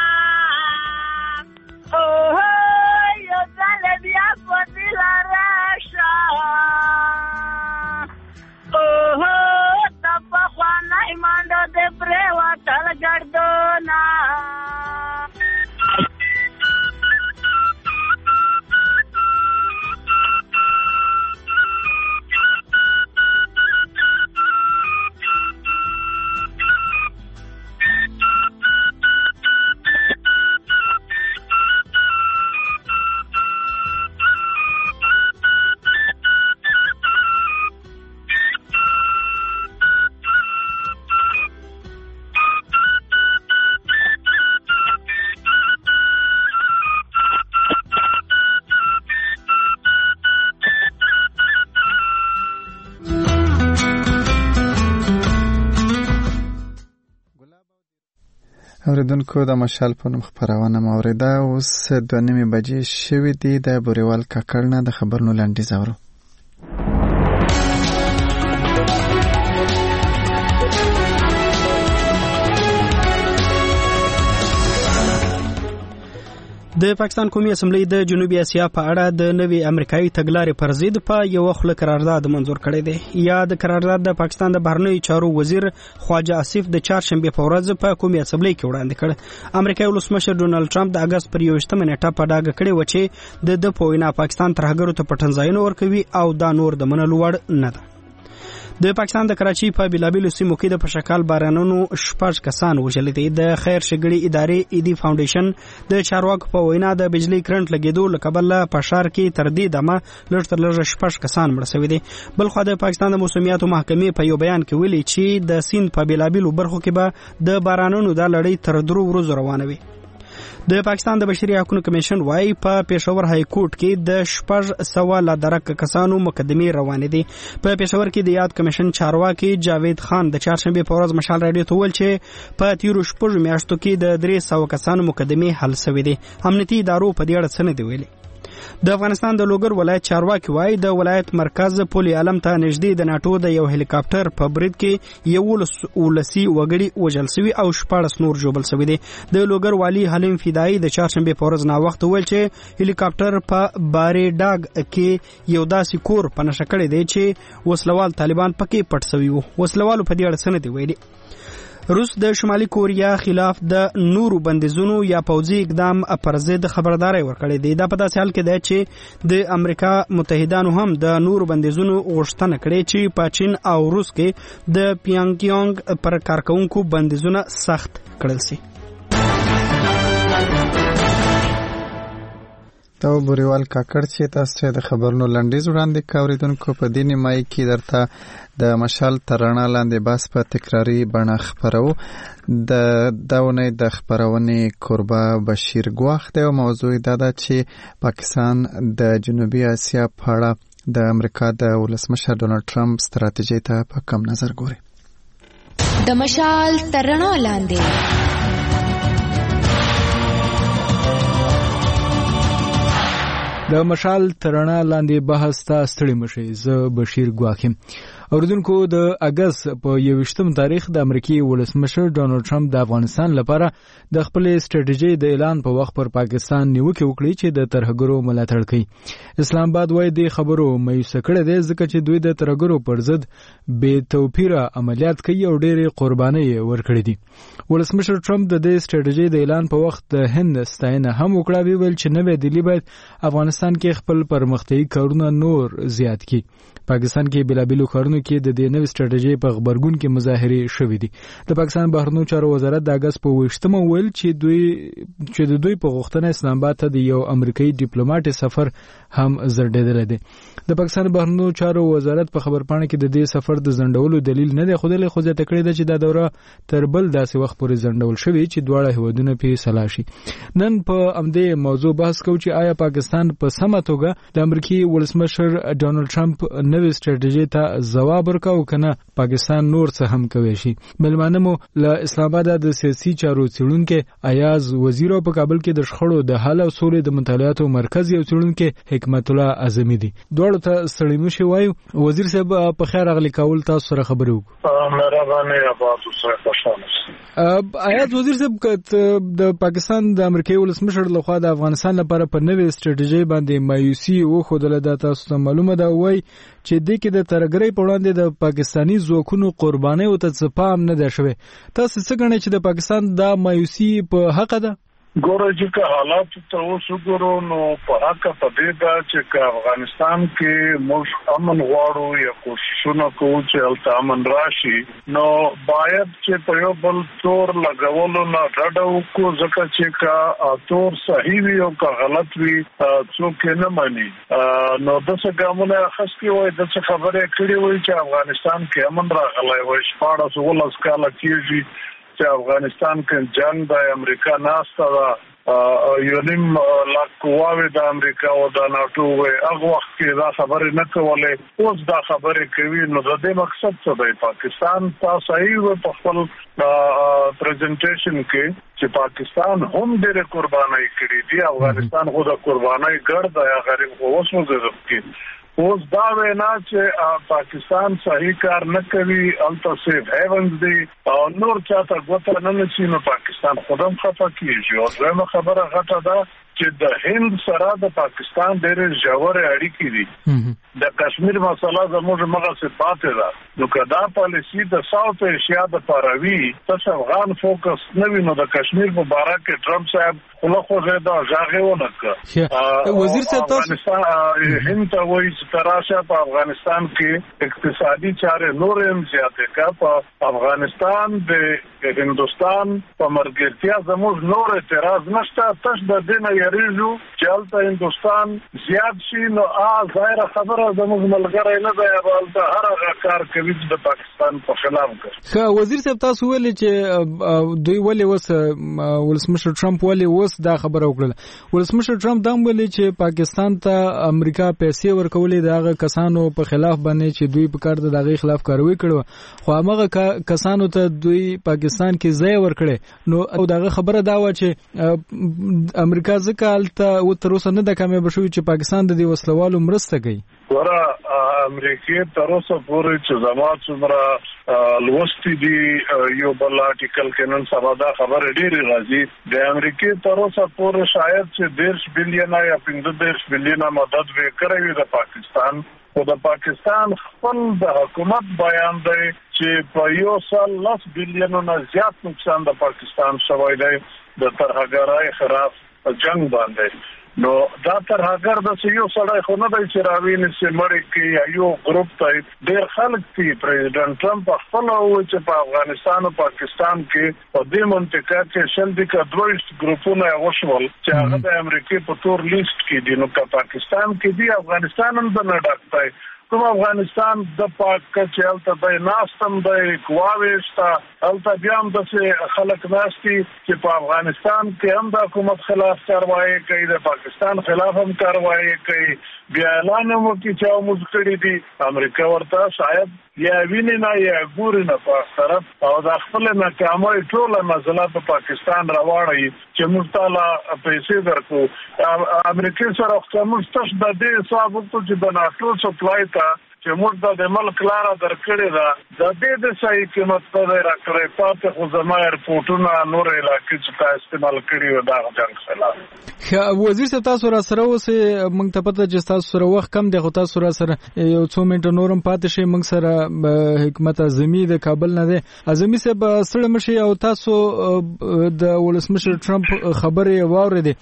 ہو یو زل بیا پدل راشا ہو تپا خوانا ایماندو دے پریوا تل گردونا اوریدونکو د مشال په نوم خبرونه موریده اوس 2:30 بجې شوې دي. د بوریوال کاکړ نه د خبرونو لنډیز اورو. د پاکستان قومي اسمبلی د جنوبي اسیا په اړه د نوي امریکایي تګلارې پر ضد په یو خل قرارداد منظور کړی دی. یا د قرارداد د پاکستان د بهرنیو چارو وزیر خواجه آصف د چهارشنبه په ورځ په قومي اسمبلی کې وړاندې کړ. امریکایي ولسمشر ډونالد ټرمپ د اگست پر 21 نیټه په ډاګه کړی و چې د پوینا پاکستان ترهګرو ته پټنځایونه ورکوي او دا نور د منلو وړ نه ده. د پاکستان د کراچۍ په بیلابیلو سیمو کې د پشکال بارانونو 6 کسان وژل دي. د خیر ښېګړې ادارې ایدي فاونډیشن د چارواکو په وینا د بجلی کرنټ لګیدو له کبله په ښار کې تر دې دمه لږ تر لږه 6 کسان مړه شوي دي. بلخوا د پاکستان د موسمیاتو محکمې په یو بیان کې ویلي چې د سیند په بیلابیلو برخو کې به د بارانونو د لړۍ تر 3 ورځو روانه وي. د پاکستان د بشري حقوقو کمیشن وايي په پېښور های کورټ کې د 600 لا درک کسانو مقدمې روانې دي. په پېښور کې د یاد کمیشن چارواکي جاوید خان د چهارشنبه په ورځ مشال رادیو ته ویل چې په تیرو 6 میاشتو کې د 300 کسانو مقدمې حل شوې دي. امنیتي ادارو په دې اړه څه نه دی ویلي. د افغانستان د لوګر ولایت چارواکي وايي د ولایت مرکز پولي عالم ته نږدې د ناتو د یو هلیکاپټر په برید کې 11 وګړي وژل شوي او 14 نور ژوبل شوي دي. د لوګر والي حلیم فدایي د چهارشنبه په ورځ نا وخت ویل چې هلیکاپټر په بارې ډاګ کې یو داسې کور په نشه کړی دی چې وسلوال طالبان پکې پټ شوي وو. وسلوالو په دې اړه څه نه دی ویلي. روس د شمالي کوریا خلاف د نورو بندیزونو یا پوځي اقدام پر ضد خبرداري ورکړې ده. دا په داسې حال کې ده چې د امریکا متحدانو هم د نورو بندیزونو غوښتنه کړې چې په چین او روس کې د پیانګ پر کارکونکو بندیزونه سخت کړل شي. دا بوریوال کاکړ چې تاسو د خبرونو لنډیز وړاندې کوریدونکو په دې نیمای کې درته د مشال ترانه لاندې بس په تکراری بڼه خبرو. د داونه د خبرونې کوربه بشیر ګواخ دی او موضوع دا ده چې پاکستان د جنوبي اسیا په اړه د امریکا د ولسمشر ډونالد ټرمپ ستراتیژي ته په کم نظر ګوري. د مشال ترانه لاندې د مشال ترانه لاندې بحث ته ستړي مشي. زه بشیر ګواخم. اوریدونکو د اگست په 21 تاریخ د امریکای ولسمشر ډونالد ټرمپ د افغانستان لپاره د خپل استراتیژي د اعلان په وخت پر پاکستان نیوکه وکړي چې د ترهګرو ملاتړ کوي. اسلام آباد وايي د خبرو مایوسه کړي دي ځکه چې دوی د ترهګرو پر ضد بې توپیره عملیات کوي او ډېرې قربانۍ ورکړي دي. ولسمشر ټرمپ د دې استراتیژي د اعلان په وخت د هند ستاینه هم وکړه. ویل چې نوې دلی باید افغانستان کې خپل پرمختیايي کارونه نور زیات کړي. پاکستان کې بلابلو کارونو کې د دې نوې استراتیژي په خبرګون کې مظاهره شوې دي. د پاکستان بهرنیو چارو وزارت د اگست په 28 ویل چې د دوی په غوښتنه اسلام آباد ته د یو امریکایي ډیپلوماټ سفر هم زړېدل دي. د پاکستان بهرنیو چارو وزارت په خبرپاڼه کې د دې سفر د زندولو دلیل نه دی خوده له خوځه تکړه ده چې دا دوره تر بل داسې وخت پورې زندول شوی چې دواړه هیوادونه په صلاح شي. نن په امدې موضوع بحث کوو چې آیا پاکستان په سمه توګه د امریکایي ولسمشر ډونالد ټرمپ نوې استراتیژي ته ځواب ورکاو کنه پاکستان نور څه هم کوي شي. ملمانه مو له اسلام آباد د سیاسي چارو څېړونکو ایاز وزیر په کابل کې د شخړو د حل او سولې د مطالعاتو مرکز یو څېړونکو حکمت الله اعظمي دي. دوړو ته ستړي مشي وایو. وزیر صاحب په خیر اغلی کول تاسو سره خبرې وکړو. مهرباني تاسو سره خوشاله. ایاز وزیر صاحب د پاکستان د امریکایي ولسمشر لخوا د افغانستان لپاره په نوې استراتیژي باندې مایوسي وښودله. دا تاسو ته معلومه ده وای چې د کې د ترګرۍ په وړاندې د پاکستانی ځواکونو قرباني او ته پام نه ده شوی. تاسو څه ګڼئ چې د پاکستان دا مایوسي په حق ده؟ ګوره چې حالات ته اوس وګورو نو په حق په دې ده چې افغانستان کې موږ امن غواړو یا کوششونه کوو چې هلته امن راشي نو باید چې په یو بل تور لګولو نه ډډه وکړو ځکه چې تور صحیح وي او که غلط وي څوک نه مانی. نو داسې ګامونه اخیستي وای داسې خبرې کړې وای چې افغانستان کې امن راغلی وای 14 کاله کېږي چې افغانستان کې جنگ د امریکا ناسته ده یونیم لاک قواوې د امریکا او د ناتو هغه وخت کې دا خبرې نه کولې، اوس دا خبرې کوي. نو د دې مقصد څه دی؟ پاکستان تاسو صحیح په خپل پریزنټیشن کې چې پاکستان هم ډېر قرباني کړې دي، افغانستان خو د قرباني ګړ دی، غریب اوس مزه کوي. اوس دا وینا چې پاکستان صحیح کار نه کوي، الته سیف هیونز دی او نور چاته ګوته نه نشي، نو پاکستان خودم خفه کیږي. او دغه خبره غټه ده چې د هند سره د پاکستان ډېرې ژورې اړیکې دي. د کشمیر مسله زموږ مغه صفات ده، نو کدا پالیسی د ساوث ایشیا د پاروي تاسو افغان فوکس نه وینو. د کشمیر په باره کې ټرمپ صاحب خلخو زیاده ژاغه ونکړه. وزیر صاحب تاسو هند ته وایي چې تراشه په افغانستان کې اقتصادي چارې نور هم زیاتې کا. په افغانستان د هندستان په مرګرتیا زموږ نور اعتراض نشته، تاسو د دې نه یریږو چې الته هندستان زیات شي. نو ظاهره خبره زموږ ملګری نه دی، الته هر هغه کار کوي چې د پاکستان په خلاف کوي. وزیر صاحب تاسو ویلي چې دوی ولې وس ولسمشر ټرمپ ولې وس دا خبره وکړه. ولسمشر ټرمپ دا ویلي چې پاکستان ته امریکا پیسې ورکولې د هغه کسانو په خلاف باندې چې دوی په کار د دغه خلاف کاروي کړو، خو هغه کسانو ته دوی پاکستان کې ځای ورکړي. نو دغه خبره دا و چې امریکا ځکه الته تر اوسه نه د کامیاب شوی چې پاکستان د دې وسلوالو مرسته کوي. ورا امریکای تر اوسه پورې چې زما څومره لوستي دي یو بل آرټیکل کې نن سبا دا خبره ډېری راځي، د امریکای تر اوسه پورې شاید چې 10 بلین یا 15 بلین مدد وکړي د پاکستان. او د پاکستان خپل د حکومت بیان دی چې په یو سال 10 بلین نه زیات نقصان د پاکستان شوی دی د ترهګرۍ خلاف جنگ باندې. نو دا ترهګر د یو سړی خو نه دی چې راویني چې مړی کې یو ګروپ ته ډېر خلک دي. پریزیدنت ټرمپ خپل وایي چې په افغانستان او پاکستان کې په دې منطقه کې شل دي که 22 ګروپونه وشول چې هغه د امریکای په تور لیست کې دي. نو که پاکستان کې دي افغانستان هم نه ډاکټای کوم افغانستان د پاک چې الته د ناستم د قواوېستا الته بیا هم د خلک ناشتي چې په افغانستان کې هم د حکومت خلاف کاروایی کوي، د پاکستان خلاف هم کاروایی کوي. بیا اعلان مو کې چې موږ کړی دي امریکا ورته شاید یا ویني نه یا ګوري نه په طرف او د خپل ناکامۍ ټول مسله په پاکستان راوړی چې موږ تعالی پیسې درکو. امریکا سره کوم څه د دې حساب وکړو چې د ناتو سپلای ته چې موږ د ملک لاره درکړې ده د دې د صحیح قیمت په راکړې پاتې خو زما ایرپورټونه نور علاقې چې تاسو استعمال کړی و دا جنگ خلاف. وزیر صاحب تاسو را سره اوسه موږ ته پته چې تاسو سره وخت کم دی، خو تاسو را سره یو څو منټه نورم پاتې شي. موږ سره حکمت اعظمي د کابل نه دی. اعظمي صاحب سره مشي او تاسو د ولسمشر ټرمپ خبرې واورېدې.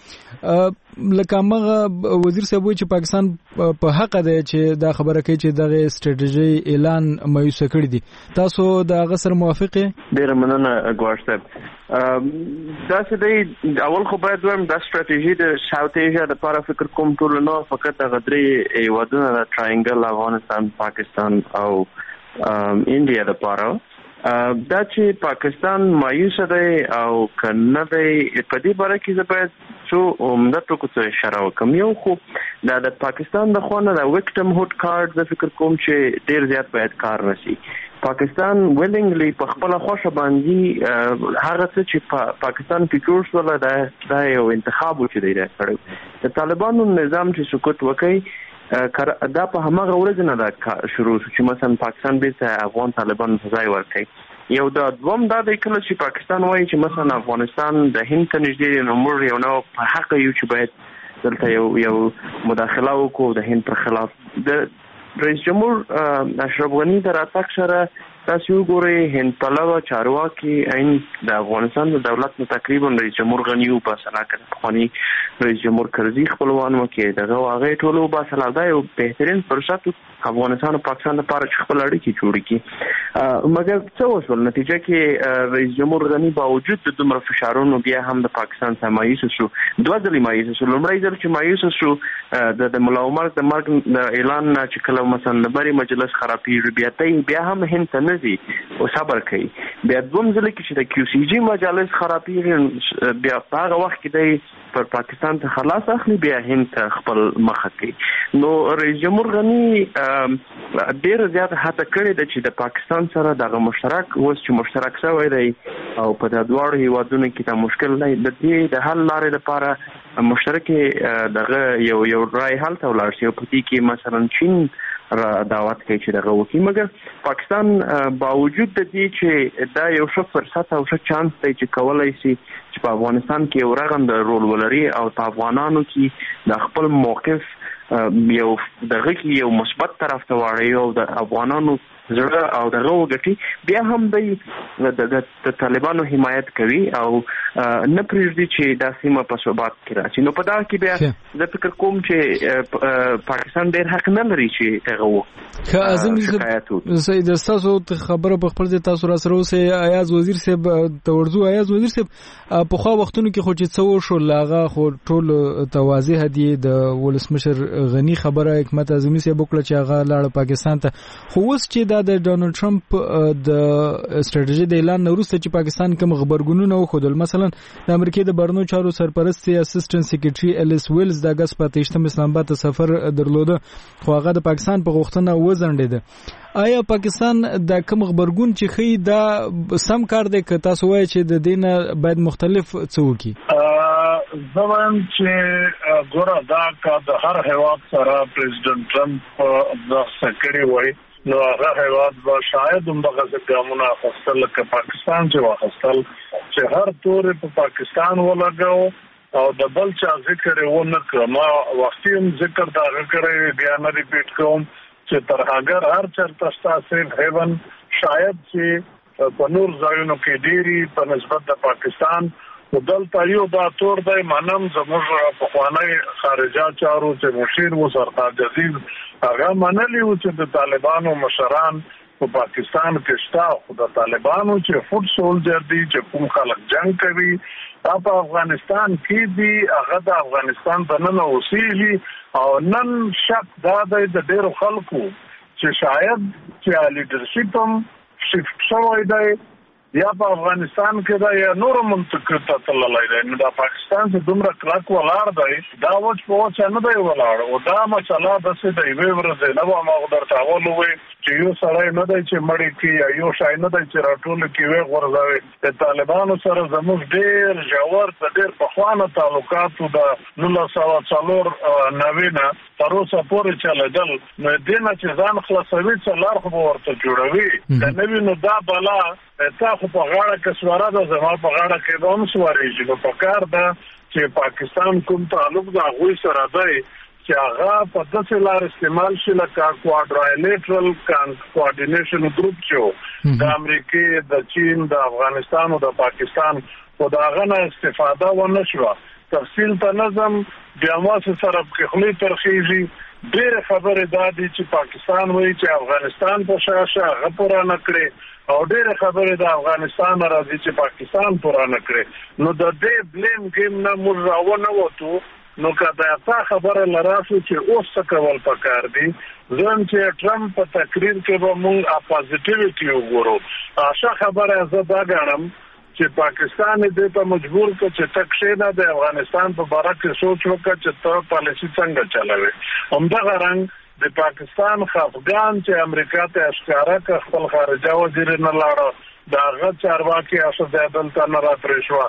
لکه مغه وزیر صاحب چې پاکستان په حق دی چې دا خبره کوي چې دغه استراتیژي اعلان مایوس کړی دی. تاسو د هغه سره موافق یې؟ ډیر مننه ګوهر صاحب. دا چې دی اول خو باید وایم دا استراتیژي د ساوث ایشیا لپاره فکر کوم ټول نه فقط غدري ودونه د ټراینګل افغانستان، پاکستان او انډیا لپاره. دا چې پاکستان مایوس دی او کنه دی په دې باره کې زه باید څو عمده ټکو ته اشاره وکړم. یو خو دا د پاکستان د خوا نه د وکټم هوډ کارت زه فکر کوم چې ډیر زیات باید کار نشي. پاکستان ویلنګلی په خپل خوښه باندې هغه څه چې پاکستان کې جوړ شول دا یو انتخاب و چې دی کړی. د طالبانو نظام چې سقوط وکړي دا په همغه ورځ نه دا شروع شو چې مثلا پاکستان بیرته افغان طالبان ځای ورکړي. یو دا دوم دا دی کله چې پاکستان وایي چې مثلا افغانستان د هند ته نږدې نو موږ یو نو په حق یو چې باید دلته یو مداخله وکړو د هند پر خلاف. د رئیس جمهور اشرف غني د راتګ سره تاسو وګورئ هند پلوه چارواکي عین د افغانستان د دولت نه تقریبا رئیس جمهور غني او باسلا کړ خوني رئیس جمهور کرزي خپلوان وکړي دغه واغې ټولو باسلا دا یو بهترین فرصت افغانستان او پاکستان لپاره چې خپل اړیکې جوړ کړي. مګر څه وشول نتیجه کې رئیس جمهور غني باوجود د دومره فشارونو بیا هم د پاکستان سره مایوس شو. دوه ځلې مایوس شو. لومړی ځل چې مایوس شو د ملا عمر د مرګ اعلان چې کله مثلا د بری مجلس خرابې بیا هم هند ته نزي او صبر کوي. بیا دوم ځل کې چې د کیو سی جی مجالس خرابېږي بیا هغه وخت کې دی پر پاکستان ته خلاص اخلي بیا هند ته خپل مخه کوي. نو رئیس جمهور غنی ډېر زیات هڅه کړې ده چې د پاکستان سره دغه مشترک اوس چې مشترک شوی دی او په د دواړو هیوادونو کې دا مشکل نه د دې د حل لارې لپاره مشترک دغه یو رای حل ته ولاړ شي او په دې کې مثلا چین را دعوت کوي چې دغه وکړي. مګر پاکستان باوجود د دې چې دا یو ښه فرصت او ښه چانس دی چې کولای شي چې په افغانستان کې یو رغند رول ولري او په افغانانو کې د خپل موقف یو دغه کې یو مثبت طرف ته واړي او د افغانانو زړه او دغه وګټي بیا هم د طالبانو حمایت کوي او نه پرېږدي چې دا سیمه په ثبات کې راشي. نو په دا کې بیا زه فکر کوم چې پاکستان ډېر حق نه لري چې هغه سید تاسو خبره په خپل ځای تاسو را سره اوسه ایاز وزیر صاحب تورزو ایاز وزیر صاحب په خو وختونو کې خو چې څو شو لاغه خو ټول توازی هدي د ولسمشر غنی خبره حکمت اعظمي صاحب وکړه چې هغه لاړ پاکستان ته. خو اوس چې د ډونالد ټرمپ د استراتیژي د اعلان وروسته چې پاکستان کوم خبرګونونه وخدل مثلا د امریکای د بهرنیو چارو سرپرست اسسټنټ سیکریټري الیس ویلز د اگست په 28 اسلام آباد ته سفر درلوده خو هغه د پاکستان په غوښتنه وزنډیده. آیا پاکستان د کوم خبرګون چې خي دا سم کار دی که تاسو وایي چې د دینه باید مختلف څه وکړي؟ زمون چې ګوره دا کا د هر هیواد سره پریزیدنت ټرمپ د سکري وای نو هغه هیواد به شاید هم دغه ګامونه اخیستل لکه پاکستان چې واخیستل چې هر تورې په پاکستان ولګاو او د بل چا ذکر یې ونه کړ. ما وختي هم ذکر دا کړی بیا نه ریپیټ کوم چې تر هغه هر چرته ستاسو هیون شاید چې په نور ځایونو کې ډېری په نسبت د پاکستان دلته یو دا تور دی منم زموږ پخوانی خارجه چارو چې مشیر و سرتاج عزیز هغه منلی و چې د طالبانو مشران په پاکستان کې شته خو د طالبانو چې فوټ سولجر دي چې کوم خلک جنگ کوي په افغانستان کې دي هغه د افغانستان په نن اوسېږي او نن شک دا دی د ډېرو خلکو چې شاید چې لیډرشپ هم شفت شوی دی یا په افغانستان کې دا یا نور منطقه ته تللی دی. نو دا پاکستان چې دومره کلک ولاړ دی دا وچ په وچه نه دی ولاړ او دا مسله داسې د یوې ورځې نه به ما درته اول ووایي چې یو سړی نه دی چې مړی کړي یا یو شی نه دی چې راټول کړي ویې غورځوي. د طالبانو سره زموږ ډېر ژور د ډېر پخوانه تعلقاتو د 1994 نه تر اوسه پورې چلېدل نو دې نه چې ځان خلاصوي څه لار خو به ورته جوړوي که نه وي نو دا بلا تا خو په غاړه کې سواره ده زما په غاړه کې به هم سوارېږي. نو په کار ده چې پاکستان کوم تعلق د هغوی سره دی چې هغه په داسې لار استعمال شي لکه کوادرایلیټرل کوارډینیشن ګروپ چې د امریکې د چین د افغانستان او د پاکستان خو د هغه نه استفاده ونه شوه. تفصیل ته نظم بیا ماسې سره پکې خولې ترخیږي. ډېرې خبرې دا دي چې پاکستان وایي چې افغانستان په شاشه هغه پوره نه کړې او ډېرې خبرې د افغانستان راځي چې پاکستان پوره نه کړې. نو د دې بلیم گیم نه موږ راونه وتو نو که دا تا خبره لراسو چې اوس څه کول پکار دي ځم چې ټرمپ په تقریر کې به موږ اپوزیټیویټي وګورو. ښه خبره زه دا ګڼم چې پاکستان دې ته مجبور کړ چې ته کښېنه د افغانستان په باره کې سوچ وکړه چې ته پالیسي څنګه چلوي. همدغه رنګ د پاکستان خفګان چې امریکا ته اشکاره کړ خپل خارجه وزیر نه لاړه د هغه چارواکي اسد دلته نه راپرې شوه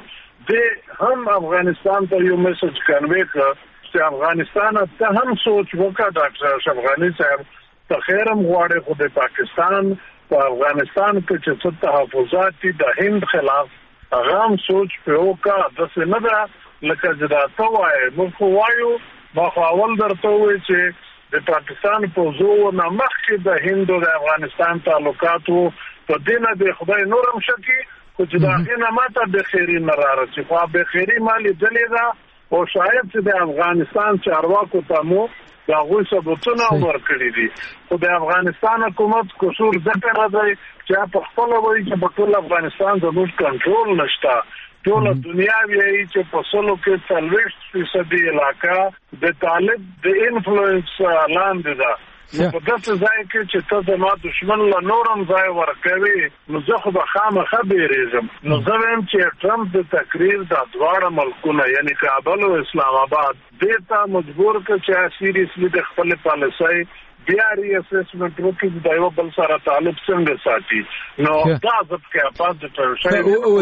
دې هم افغانستان ته یو میسج کنوي کړ چې افغانستان ته هم سوچ وکړه. ډاکټر اشرف غني صاحب ته خیر هم غواړي خو د پاکستان په افغانستان کې چې څه تحفظات دي د هند خلاف هغه هم سوچ په وکړه. داسې نه ده لکه چې دا ته وایې موږ خو وایو ما خو اول درته ووایي چې د پاکستان پوځو نه مخکې د هند او د افغانستان تعلقاتو په دې نه د خدای نور هم شکي خو چې د هغې نه ماته بخیري نه رارسي خو بخیري ما لیدلې ده او شاید چې د افغانستان چارواکو ته مو د هغوی ثبوتونه ورکړي دي خو د افغانستان حکومت قصور ځکه نه دی چې په خپله وایي چې په ټول افغانستان زموږ کنټرول نشته. ټوله دنیا وایي چې په سلو کې 40% علاقه د طالب د انفلوئنس لاندې ده په داسې ځای کې چې ته زما دشمن له نورم ځای ورکوي نو زه خو به خامخا بیریږم. نو زه وایم چې ټرمپ د تقریر د دواړه ملکونه یعنی کابل او اسلام آباد دې ته مجبور کړ چې سیریسلی د خپل پالیسۍ بیا ری اسسمنت وکړي د یو بل سره تعلق څنګه ساتي. نو دا ځکه په پاتې شي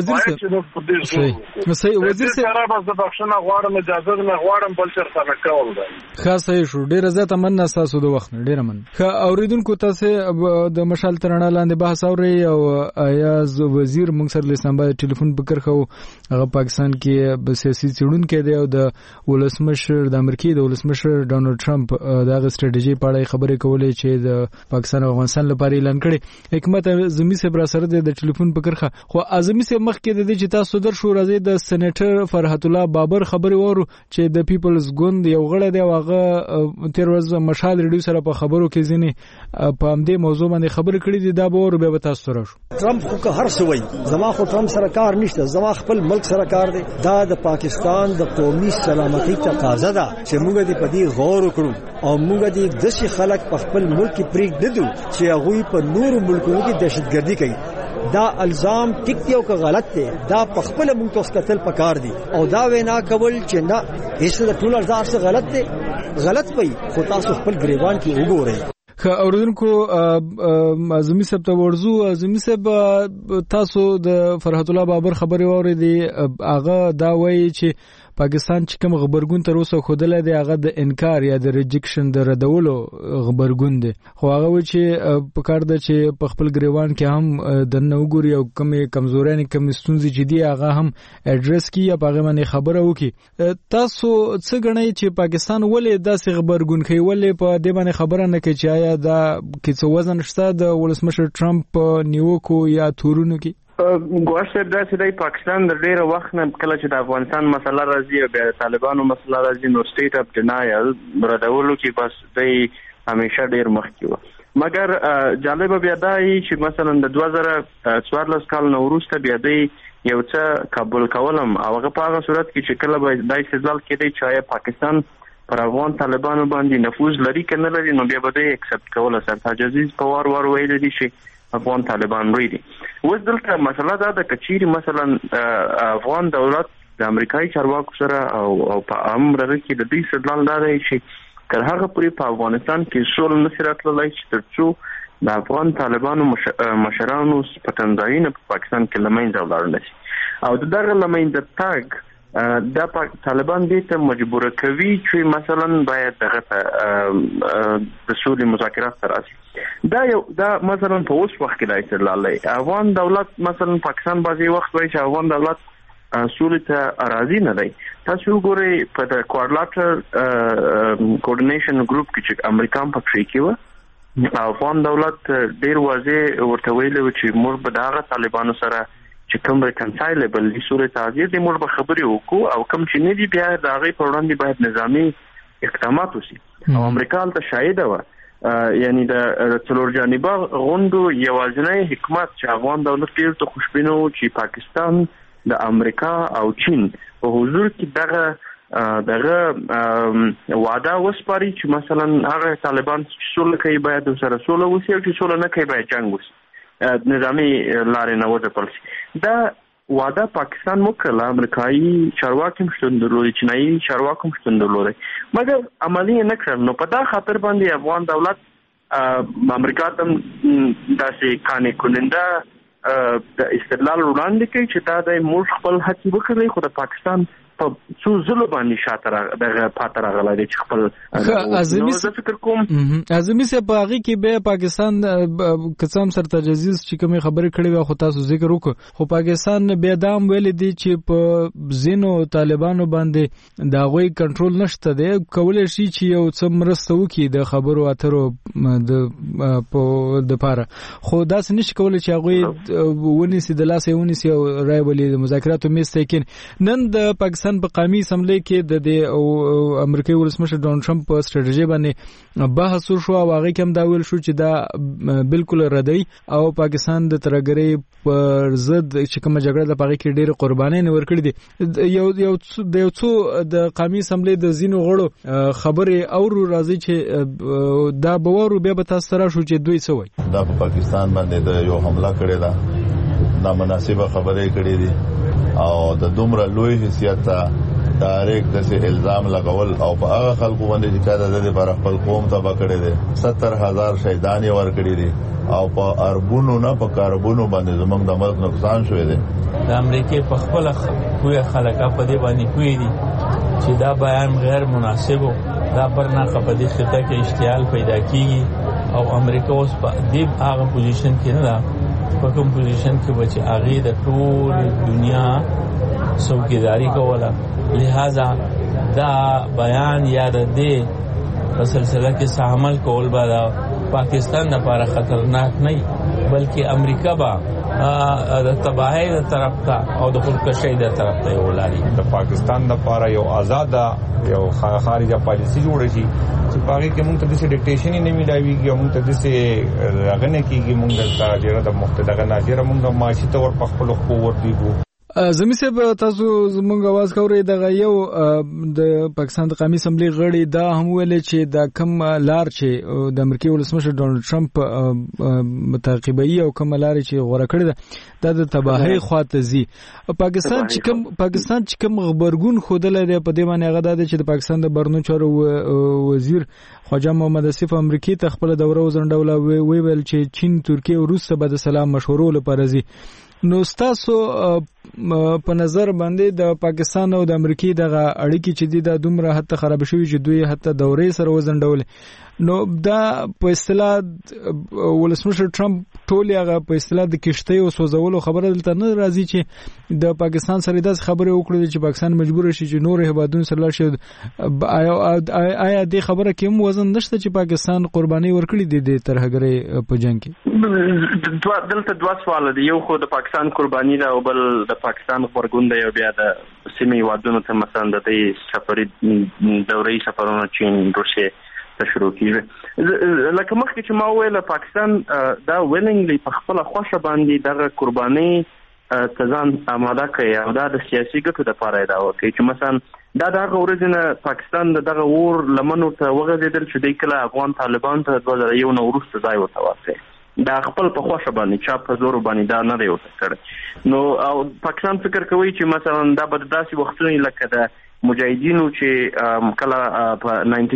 وزیر سره به د بخښنه غواړم اجازه نه غواړم بل څه سره کول دی. خاصه شو ډیره زیاته مننه تاسو د وخت ډیره من. اوریدونکو تاسو د مشال ترانه لاندې بحث اوري او ایاز وزیر موږ سره لسنبا ټلیفون بکر خو هغه پاکستان کې به سیاسي چړون کې دی او د ولسمشر د امریکای د ولسمشر ډونالد ټرمپ دغه ستراتیژي په اړه خبرې کولې چې د پاکستان او افغانستان لپاره اعلان کړي. حکمت زمي صاحب را سره د ټلیفون په کرخه خو اعظمي صاحب مخ کې د چې تاسو در شو راځي د سېنیټر فرحت الله بابر خبري وورو چې د پیپلز ګوند یو غړی دی واغه تیر ورځ مشال ریډیو سره په خبرو کې ځینې په همدې موضوع باندې خبرې کړې دي. دا به ور به تاسو سره شو. ټرمپ خو هر څه وایي زما خو ټرمپ سره کار نشته زما خپل ملک سره کار دی. دا د پاکستان د قومي سلامتۍ تقاضا ده چې موږ دې په دې غور وکړو او موږ دې د شي خلک په خپل ملک کې پریږ ددو چې هغه په نورو ملکونو کې دهشتګردي کوي. دا الزام ټیک دی او که غلط دی دا په خپل موږ تاسو کتل پکار دي او دا وینا کول چې نه هیڅ د ټول ارزار څخه غلط دی غلط وي خو تاسو خپل گریوان کې وګورئ. اوریدونکو اعظمي صاحب ته ورزو. اعظمي صاحب تاسو د فرحت الله بابر خبري واورېدې هغه دا وایي چې پاکستان چې کوم خبرګون تر اوسه خودله دی هغه د انکار یا د ریجکشن د ردولو خبرګون دی خو هغه و چې په کار ده چې په خپل گریوان کې هم د نوګوري او کومې کمزورۍ کومې ستونزې چې دی هغه هم اډرس کی یا هغه باندې خبره وکي. تاسو څه غنئ چې پاکستان ولې داسې خبرګون کوي ولې په دې باندې خبره نه کوي چې آیا دا کې څه وزن شته د ولسمشر ټرمپ نیوکو یا تورونو کې؟ ګوښه دا چې پاکستان د ډیره وخت نه کله چې د افغانستان مسله راځي او بیا د طالبانو مسله راځي نو سټیټ اپ ډینایل بردولو کې بس دی همیشه ډیر مخکې و. مګر جالب بیا دا چې مثلا د 2014 کال نو وروسته بیا دی یو څه قبول کولم او هغه په هغه صورت کې چې کله به د استدلال کېدی چې پاکستان پر افغان طالبانو باندې نفوذ لري کنه لري نو بیا به دی اکسپټ کوله. سرتاج عزیز په وار ویل دي چې افغان طالبان لري. اوس دلته مسله دا د کچيري مثلا افغان دولت د امریکایي چارواکو سره او په امر کې د دې استدلال لري چې تر هغه پورې په افغانستان کې سول نصرت لای چې ترڅو د افغان طالبانو مشرانو په تنظیم په پاکستان کې لمنځه ولاړ نشي او دغه لمنځه تاګ دا طالبان دې ته مجبور کوي چې مثلا باید دغه د سولې مذاکرات تراسي. دا مثلا په اوس وخت کې د استدلال لري افغان دولت مثلا پاکستان بعضی وخت وایي چې افغان دولت سولې ته راضي نه دی. تاسو وګورئ په د کوارډلاټر کوارډینیشن ګروپ کې چې امریکا په پښې کې و افغان دولت ډیر واضح ورته ویلي چې موږ به دغه طالبانو سره چې کوم ریکنسایلبل دي صورت حاضر دي موږ به خبرې وکړو او کوم چې نه دي بیا د هغې په وړاندې باید نظامي اقدامات وشي. او امریکا هلته شاهده وه یعنی د څلور جانبه غونډو یوازینی حکمت چې افغان دولت ډېر ته خوشبینه و چې پاکستان د امریکا او چین په حضور کې دغه وعده وسپاري چې مثلا هغه طالبان چې سوله کوي باید سره سوله وشي او چې سوله نه کوي باید جنګ وشي نظامی لارې نه وځپل شي. دا وعده پاکستان وکړه امریکایي چارواکي هم شتون درلودي چینایي چارواکي هم شتون درلودي مګر عملي نه کړل. نو په دا خاطر باندې افغان دولت امریکا ته داسې قانع کننده د استدلال وړاندې کوي چې دا د موږ خپل هڅې وکړي خو د پاکستان په څو ځلو باندې شاته دغه پاتره غلا دي چې خپل ازمي فکر کوم ازمي سه باغی کې به پاکستان قسم سرتاج عزیز چې کوم خبرې کړې و خو تاسو ذکر وکړو خو پاکستان به دام ویل دي چې په زینو طالبانو باندې دا غوي کنټرول نشته دی کولای شي چې یو څه مرسته وکړي د خبرو اترو د پاره خو دا څه نشي کولای چې هغه ونی سي د لاسه ونی سي او رای ولې د مذاکراتو میسته کې نن د پاکستان پاکستان په قومي اسمبلی کې د امریکایي ولسمشر ډونالد ټرمپ په ستراتیژي باندې بحث وشو او هغه کوم دا ویل شو چې دا بالکل ردی او پاکستان د ترګری پر ضد چې کومه جګړه د پاغي کې ډېر قرباني نه ورکړي دي یو څو د قومي اسمبلی د زینو غړو خبره او راځي چې دا بوارو بیا به تاسو سره شو چې دوی څه وایي دا په پاکستان باندې یو حمله کړې ده نامناسبه خبرې کړې دي او د دومره لوی حیثیت ډایرکټ د الزام لګول او په هغه خلکو باندې چې دا د پر خپل قوم تبا کړی دي 70000 شهیدان ور کړی دي او په اربونو نه په کاربونو باندې زموږ د ملک نقصان شوی دی د امریکای په خپل خوې خلک په دې باندې کوي دي چې دا بیان غیر مناسب دا پرنا خپدي خطه کې اشتعال پیدا کیږي او امریکا اوس په دې هغه پوزیشن کې نه ده په کوم پوزیشن کې بچي هغه د ټول دنیا څوکیداری کوله لہذا دا بیان یا د دې په سلسله کې سامل کول به پاکستان لپاره خطرناک نه بلکې امریکا به د تباہی د طرف ته او د خودکشي د طرف ته ولاري د پاکستان لپاره یو آزاد یو خارجه پالیسی جوړ شي چې باقي کې موږ ته د ډیکټیشن نه ملایويږي موږ ته د راغنه کېږي موږ د تاجر د مقتدر ناظر موږ معاشي تور په خپل خو ورتيګو زمي صاحب تاسو زمونږ आवाज کوي دغه یو د پاکستان د قومي اسمبلی غړي دا هم ویل چې دا کم لار چې د امریکای ولسمشر ډونالد ټرمپ متعقبي او کم لار چې غوړه کړی دا د تباہی خواته زی پاکستان چې کم خبرګون خودل دی په دې باندې هغه د چې د پاکستان د برنو چارو وزیر خواجه محمد اسف امریکای ته خپل دوره وزنډول ویل چې چین ترکیه او روس به د سلام مشورو لپاره زی نو تاسو په نظر باندې د پاکستان او د امریکای دغه اړیکې چې د دومره حتی خراب شوي چې دوی حتی دورې سره وزنډول نو دا په اصطلاح ولسمشر ټرمپ ټول هغه په اصطلاح د کشته او سوزولو خبره دلته نه راځي چې د پاکستان سره داس خبره وکړي چې پاکستان مجبور شي چې نور هیوادونو سره شي آیا د خبره کوم وزن نشته چې پاکستان قرباني ورکړي د ترهګرۍ په جنگ کې دلته دوه سوال دي یو خو د پاکستان قرباني ده او بل د پاکستان خبرګون دی او بیا د سیمې هیوادونو ته مثلا د دې سفري دورې سفرونه چین روسیه شروع کیږي لکه مخکې چې ما ویل پاکستان دا ویلنګلی په خپل خوښه باندې دغه قرباني تزان آماده کوي او دا د سیاسي ګټو لپاره دا وکړي چې مثلا دا دغه ورځنه پاکستان دغه ور لمنو ته وغځیدل چې د کله افغان طالبان ته 2001 نو وروسته ځای ورته ورکړي دا خپل په خوښه باندې چا په زور باندې دا نه دی وکړي نو او پاکستان فکر کوي چې مثلا دا به داسې وختونه لکه د مجاهدینو چې کله په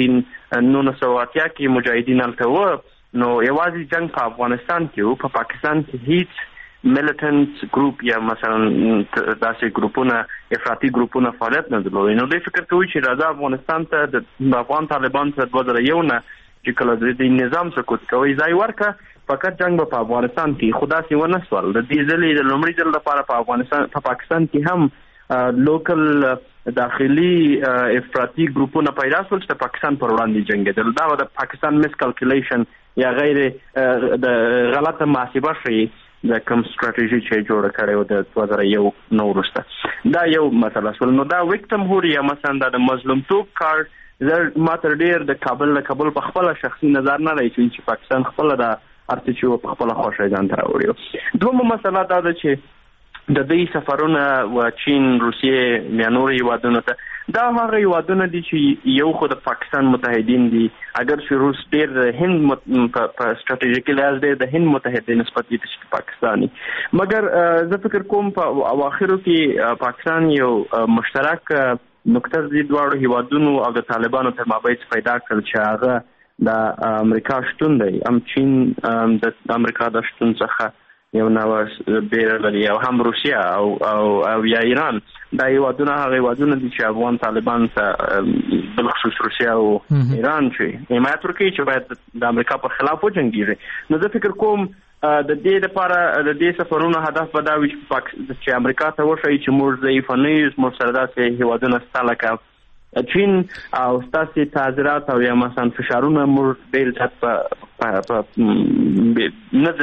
1980 کې مجاهدین الته و نو یوازې جنگ په افغانستان کې او په پاکستان کې هیڅ ملیټنټ ګروپ یا مثلا داسې ګروپونه افراطي ګروپونه فعالیت نه درلود نو دوی فکر کوي چې راځه افغانستان ته د افغان طالبان ته 2001 نه چې کله د نظام سقوط کوي ځای ورکه فقط جنگ په افغانستان کې خدا سي ونه سوال د دې ځلې د لومړي ځل لپاره په افغانستان په پاکستان کې هم لوکل داخلي افراطي ګروپونه پیدا شول چې پاکستان پر وړاندې جنگیدل دا د پاکستان مس کلکولیشن یا غیر د غلطه محاسبه شي د کوم ستراتیژي چې جوړه کړې و د 2001 نو وروسته دا یو مسله شول نو دا وکټم هوري مثلا د مظلوم توپ کارت زر ماتر ډیر د کابل په خپل شخصي نظر نه لري چې پاکستان خپل د ارتچو په خپل خوښه ځان تر وړي دومره مسله دا ده چې د دې سفرونه و چین روسیه یا نور هیوادونو ته دا هغه هیوادونه دي چې یو خو د پاکستان متحدین دي اگر چې روس ډیر د هند په ستراتیژیکي لحاظ د هند متحد نسبت دي چې پاکستاني مګر زه فکر کوم په اواخرو کې پاکستان یو مشترک نقطه دي دواړو هیوادونو او د طالبانو تر مابین پیدا کړل چې هغه د امریکا شتون دی چین د امریکا د شتون څخه یو نو بیره لري او هم روسیا او یا ایران دا هیوادونه هغه هیوادونه دي چې افغان طالبان ته بلخصوص روسیا او ایران چې حمایت ورکوي چې باید د امریکا په خلاف وجنګیږي نو زه فکر کوم د دې لپاره د دې سفرونو هدف به دا وي چې امریکا ته وښایي چې موږ ضعیف نه یو موږ سره داسې هیوادونه شته لکه چین او ستاسو تعذیرات او یا مثلا فشارونه موږ ډېر زیات په نه ځنې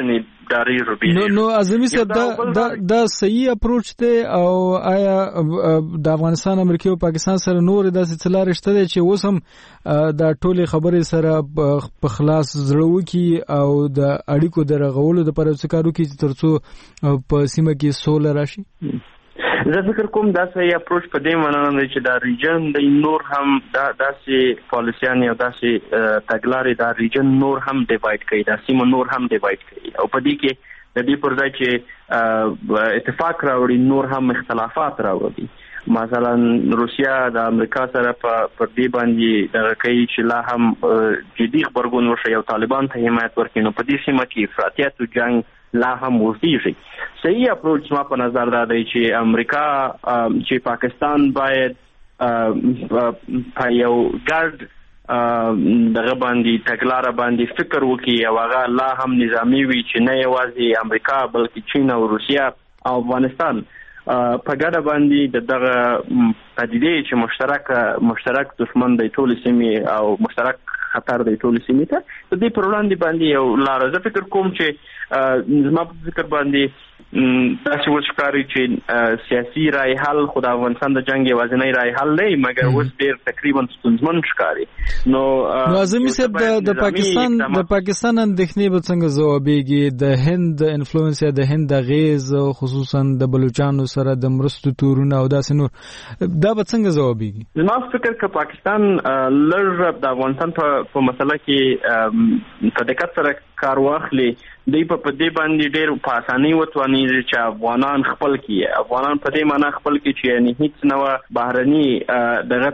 جاری ربي نو اعظمي صاحب دا صحیح اپروچ دی او آیا د افغانستان امریکا او پاکستان سره نور داسې څه لارې شته چې اوس هم دا ټولې خبرې سره په خلاص زړه وکي او د اړیکو د رغولو لپاره څه کار وکړي ترڅو په سیمه کې سوله راشي؟ زه فکر کوم دا صحیح اپروچ په دې معنی نه چې دا ریجن د نور هم داسې پالیسیان یا داسې تګلارې دا ریجن نور هم ډیوایډ کوي، دا سیمه نور هم ډیوایډ کوي او په دې کې د دې پر ځای چې اتفاق راوړي نور هم اختلافات راوړي. مثلا روسیا د امریکا سره پر دې باندې دغه کوي چې لا هم جدي خبرګون وشي او طالبان ته حمایت ورکړي، نو په دې سیمه کې افراطیت او جنگ لا هم وزيږي. صحیح اپروچ ما په نظر دا دی چې امریکا چې پاکستان باید په یو ګډ دغه باندې تګلارې باندې فکر وکړي او هغه لا هم نظامی وي چې نه یوازې امریکا بلکې چین او روسیا او افغانستان په ګډه باندې دغه پدیدې چې مشترک دښمن دی ټول سیمې او مشترک خطر دی ټول سیمې ته د دې پر وړاندې باندې یو لار. زه فکر کوم چې زما په فکر باندې تاسو وښکاري چې سیاسي رای حل خو د افغانستان د جنگ یوازینی رای حل دی، مګر اوس ډیر تقریبا ستونزمن ښکاري. نو اعظمي صاحب د پاکستان اندېښنې به څنګه ځوابېږي؟ د هند انفلوئنس یا د هند غیز خصوصا د بلوچستان سره د مرستو تورونه او داسې نور دا به څنګه ځوابېږي؟ زما فکر که پاکستان لږ د افغانستان په مسله کې په دقت سره کار واخلي دی په دې باندې ډېر په اسانۍ وتواني چې افغانان خپل کړي. افغانان په دې معنی خپل کړي چې یعنی هیڅ نوع بهرني دغه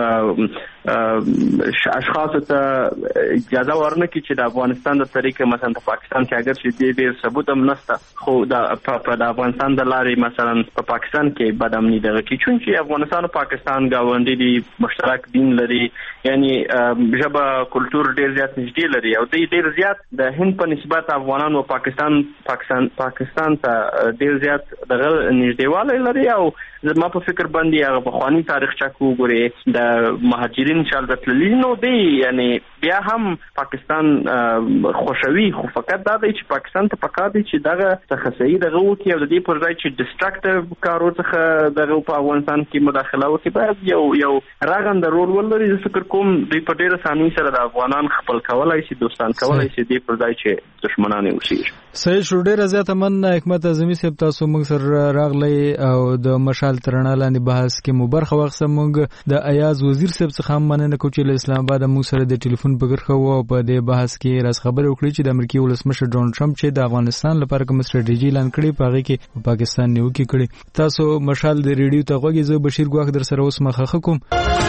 ته اشخاص ته اجازه ورنه کړي چې د افغانستان د طریقې مثلا په پاکستان کې اگر چې ډېر ثبوت هم نشته خو د افغانستان د لارې مثلا په پاکستان کې بد امني دغه کې چون چې افغانستان او پاکستان ګاونډي دي، مشترک دین لري، یعنی ژبه کلچر ډېر زیات نږدې لري او ډېر زیات د هند په نسبت افغانان او پاکستان ته ډېر زیات دغه نږدېوالی لري. او زما په فکر باندې هغه پخوانی تاریخ چک وګوري د مهاجرین شال راتللی نو دی، یعنی بیا هم پاکستان خوشوي، خو فقط دا دی چې پاکستان ته پکار دی چې دغه څخه صحیح دغه وکړي او د دې پر ځای چې ډسټرکټیو کارو څخه دغه په افغانستان کې مداخله وکړي باید یو رغنده رول ولري. زه فکر کوم دوی په ډېره اسانۍ سره د افغانان خپل کولای شي، دوستان کولای شي، دې پر ځای چې دشمنان اوسېږي. صحیح شو. ډېره زیاته مننه حکمت اعظمي صاحب، تاسو موږ سره راغلی او د مشال ترڼا لاندې بحث کې مو برخه واخیسته. موږ د ایاز وزیر صاحب څخه هم مننه کوو چې له اسلام آباد موږ سره د ټلیفون په برخه وو او په دې بحث کې راز خبرې وکړي چې د امریکای ولسمشر ډونالډ ټرمپ چې د افغانستان لپاره کوم ستراتیژي اعلان کړي په هغه کې پاکستان نیوکه کړي. تاسو مشال د ریډیو ته غوږی، زه بشیر ګواخ در سره اوس مخه کوم.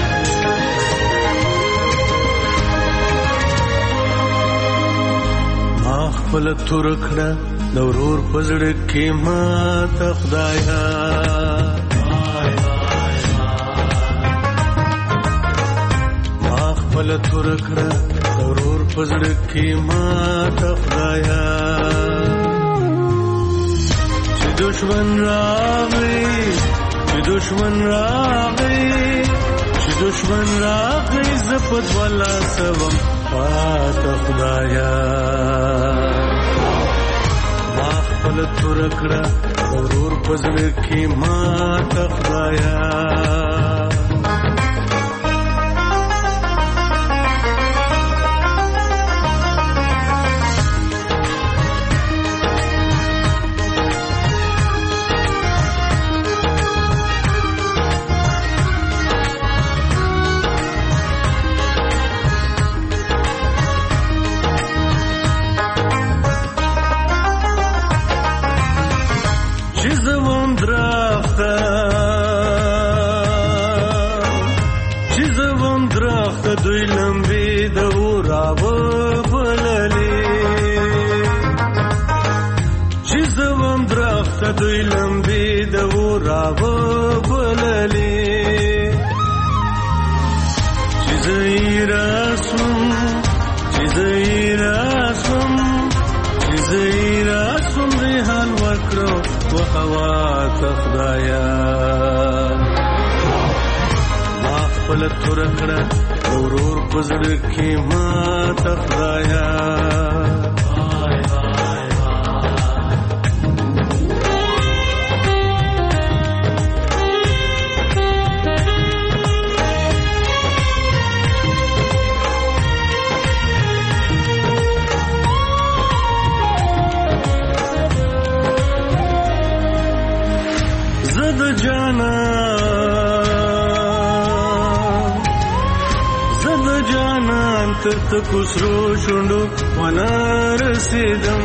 خپل تور کړه د ورور پزړه کې ما ته خدایا، ما خپل تور کړه د ورور پزړه کې ما ته خدایا، چې دشمن راغی زپد والا سوم پاته خدایا، ما خپل تور کړه ورور پزړه کې ما ته خدایا. دوی لمبي د اوراو بللي، چې زوم درخته دوی لمبي د اوراو بللي، چې زیراسم ریحان ورکړو و هوا ته خدایا، ما خپل تور کړه ورور پزړه کې ما ته خدایا، تر تکو سرو شونډو ونه رسیدم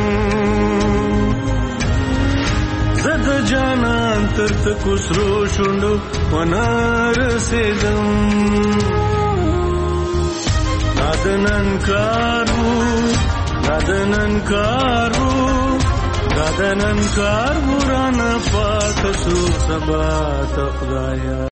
زه د جانان تر تکو سرو شونډو ونه رسیدم نادنن کار ورانه پاتې سو سبا ته خدایا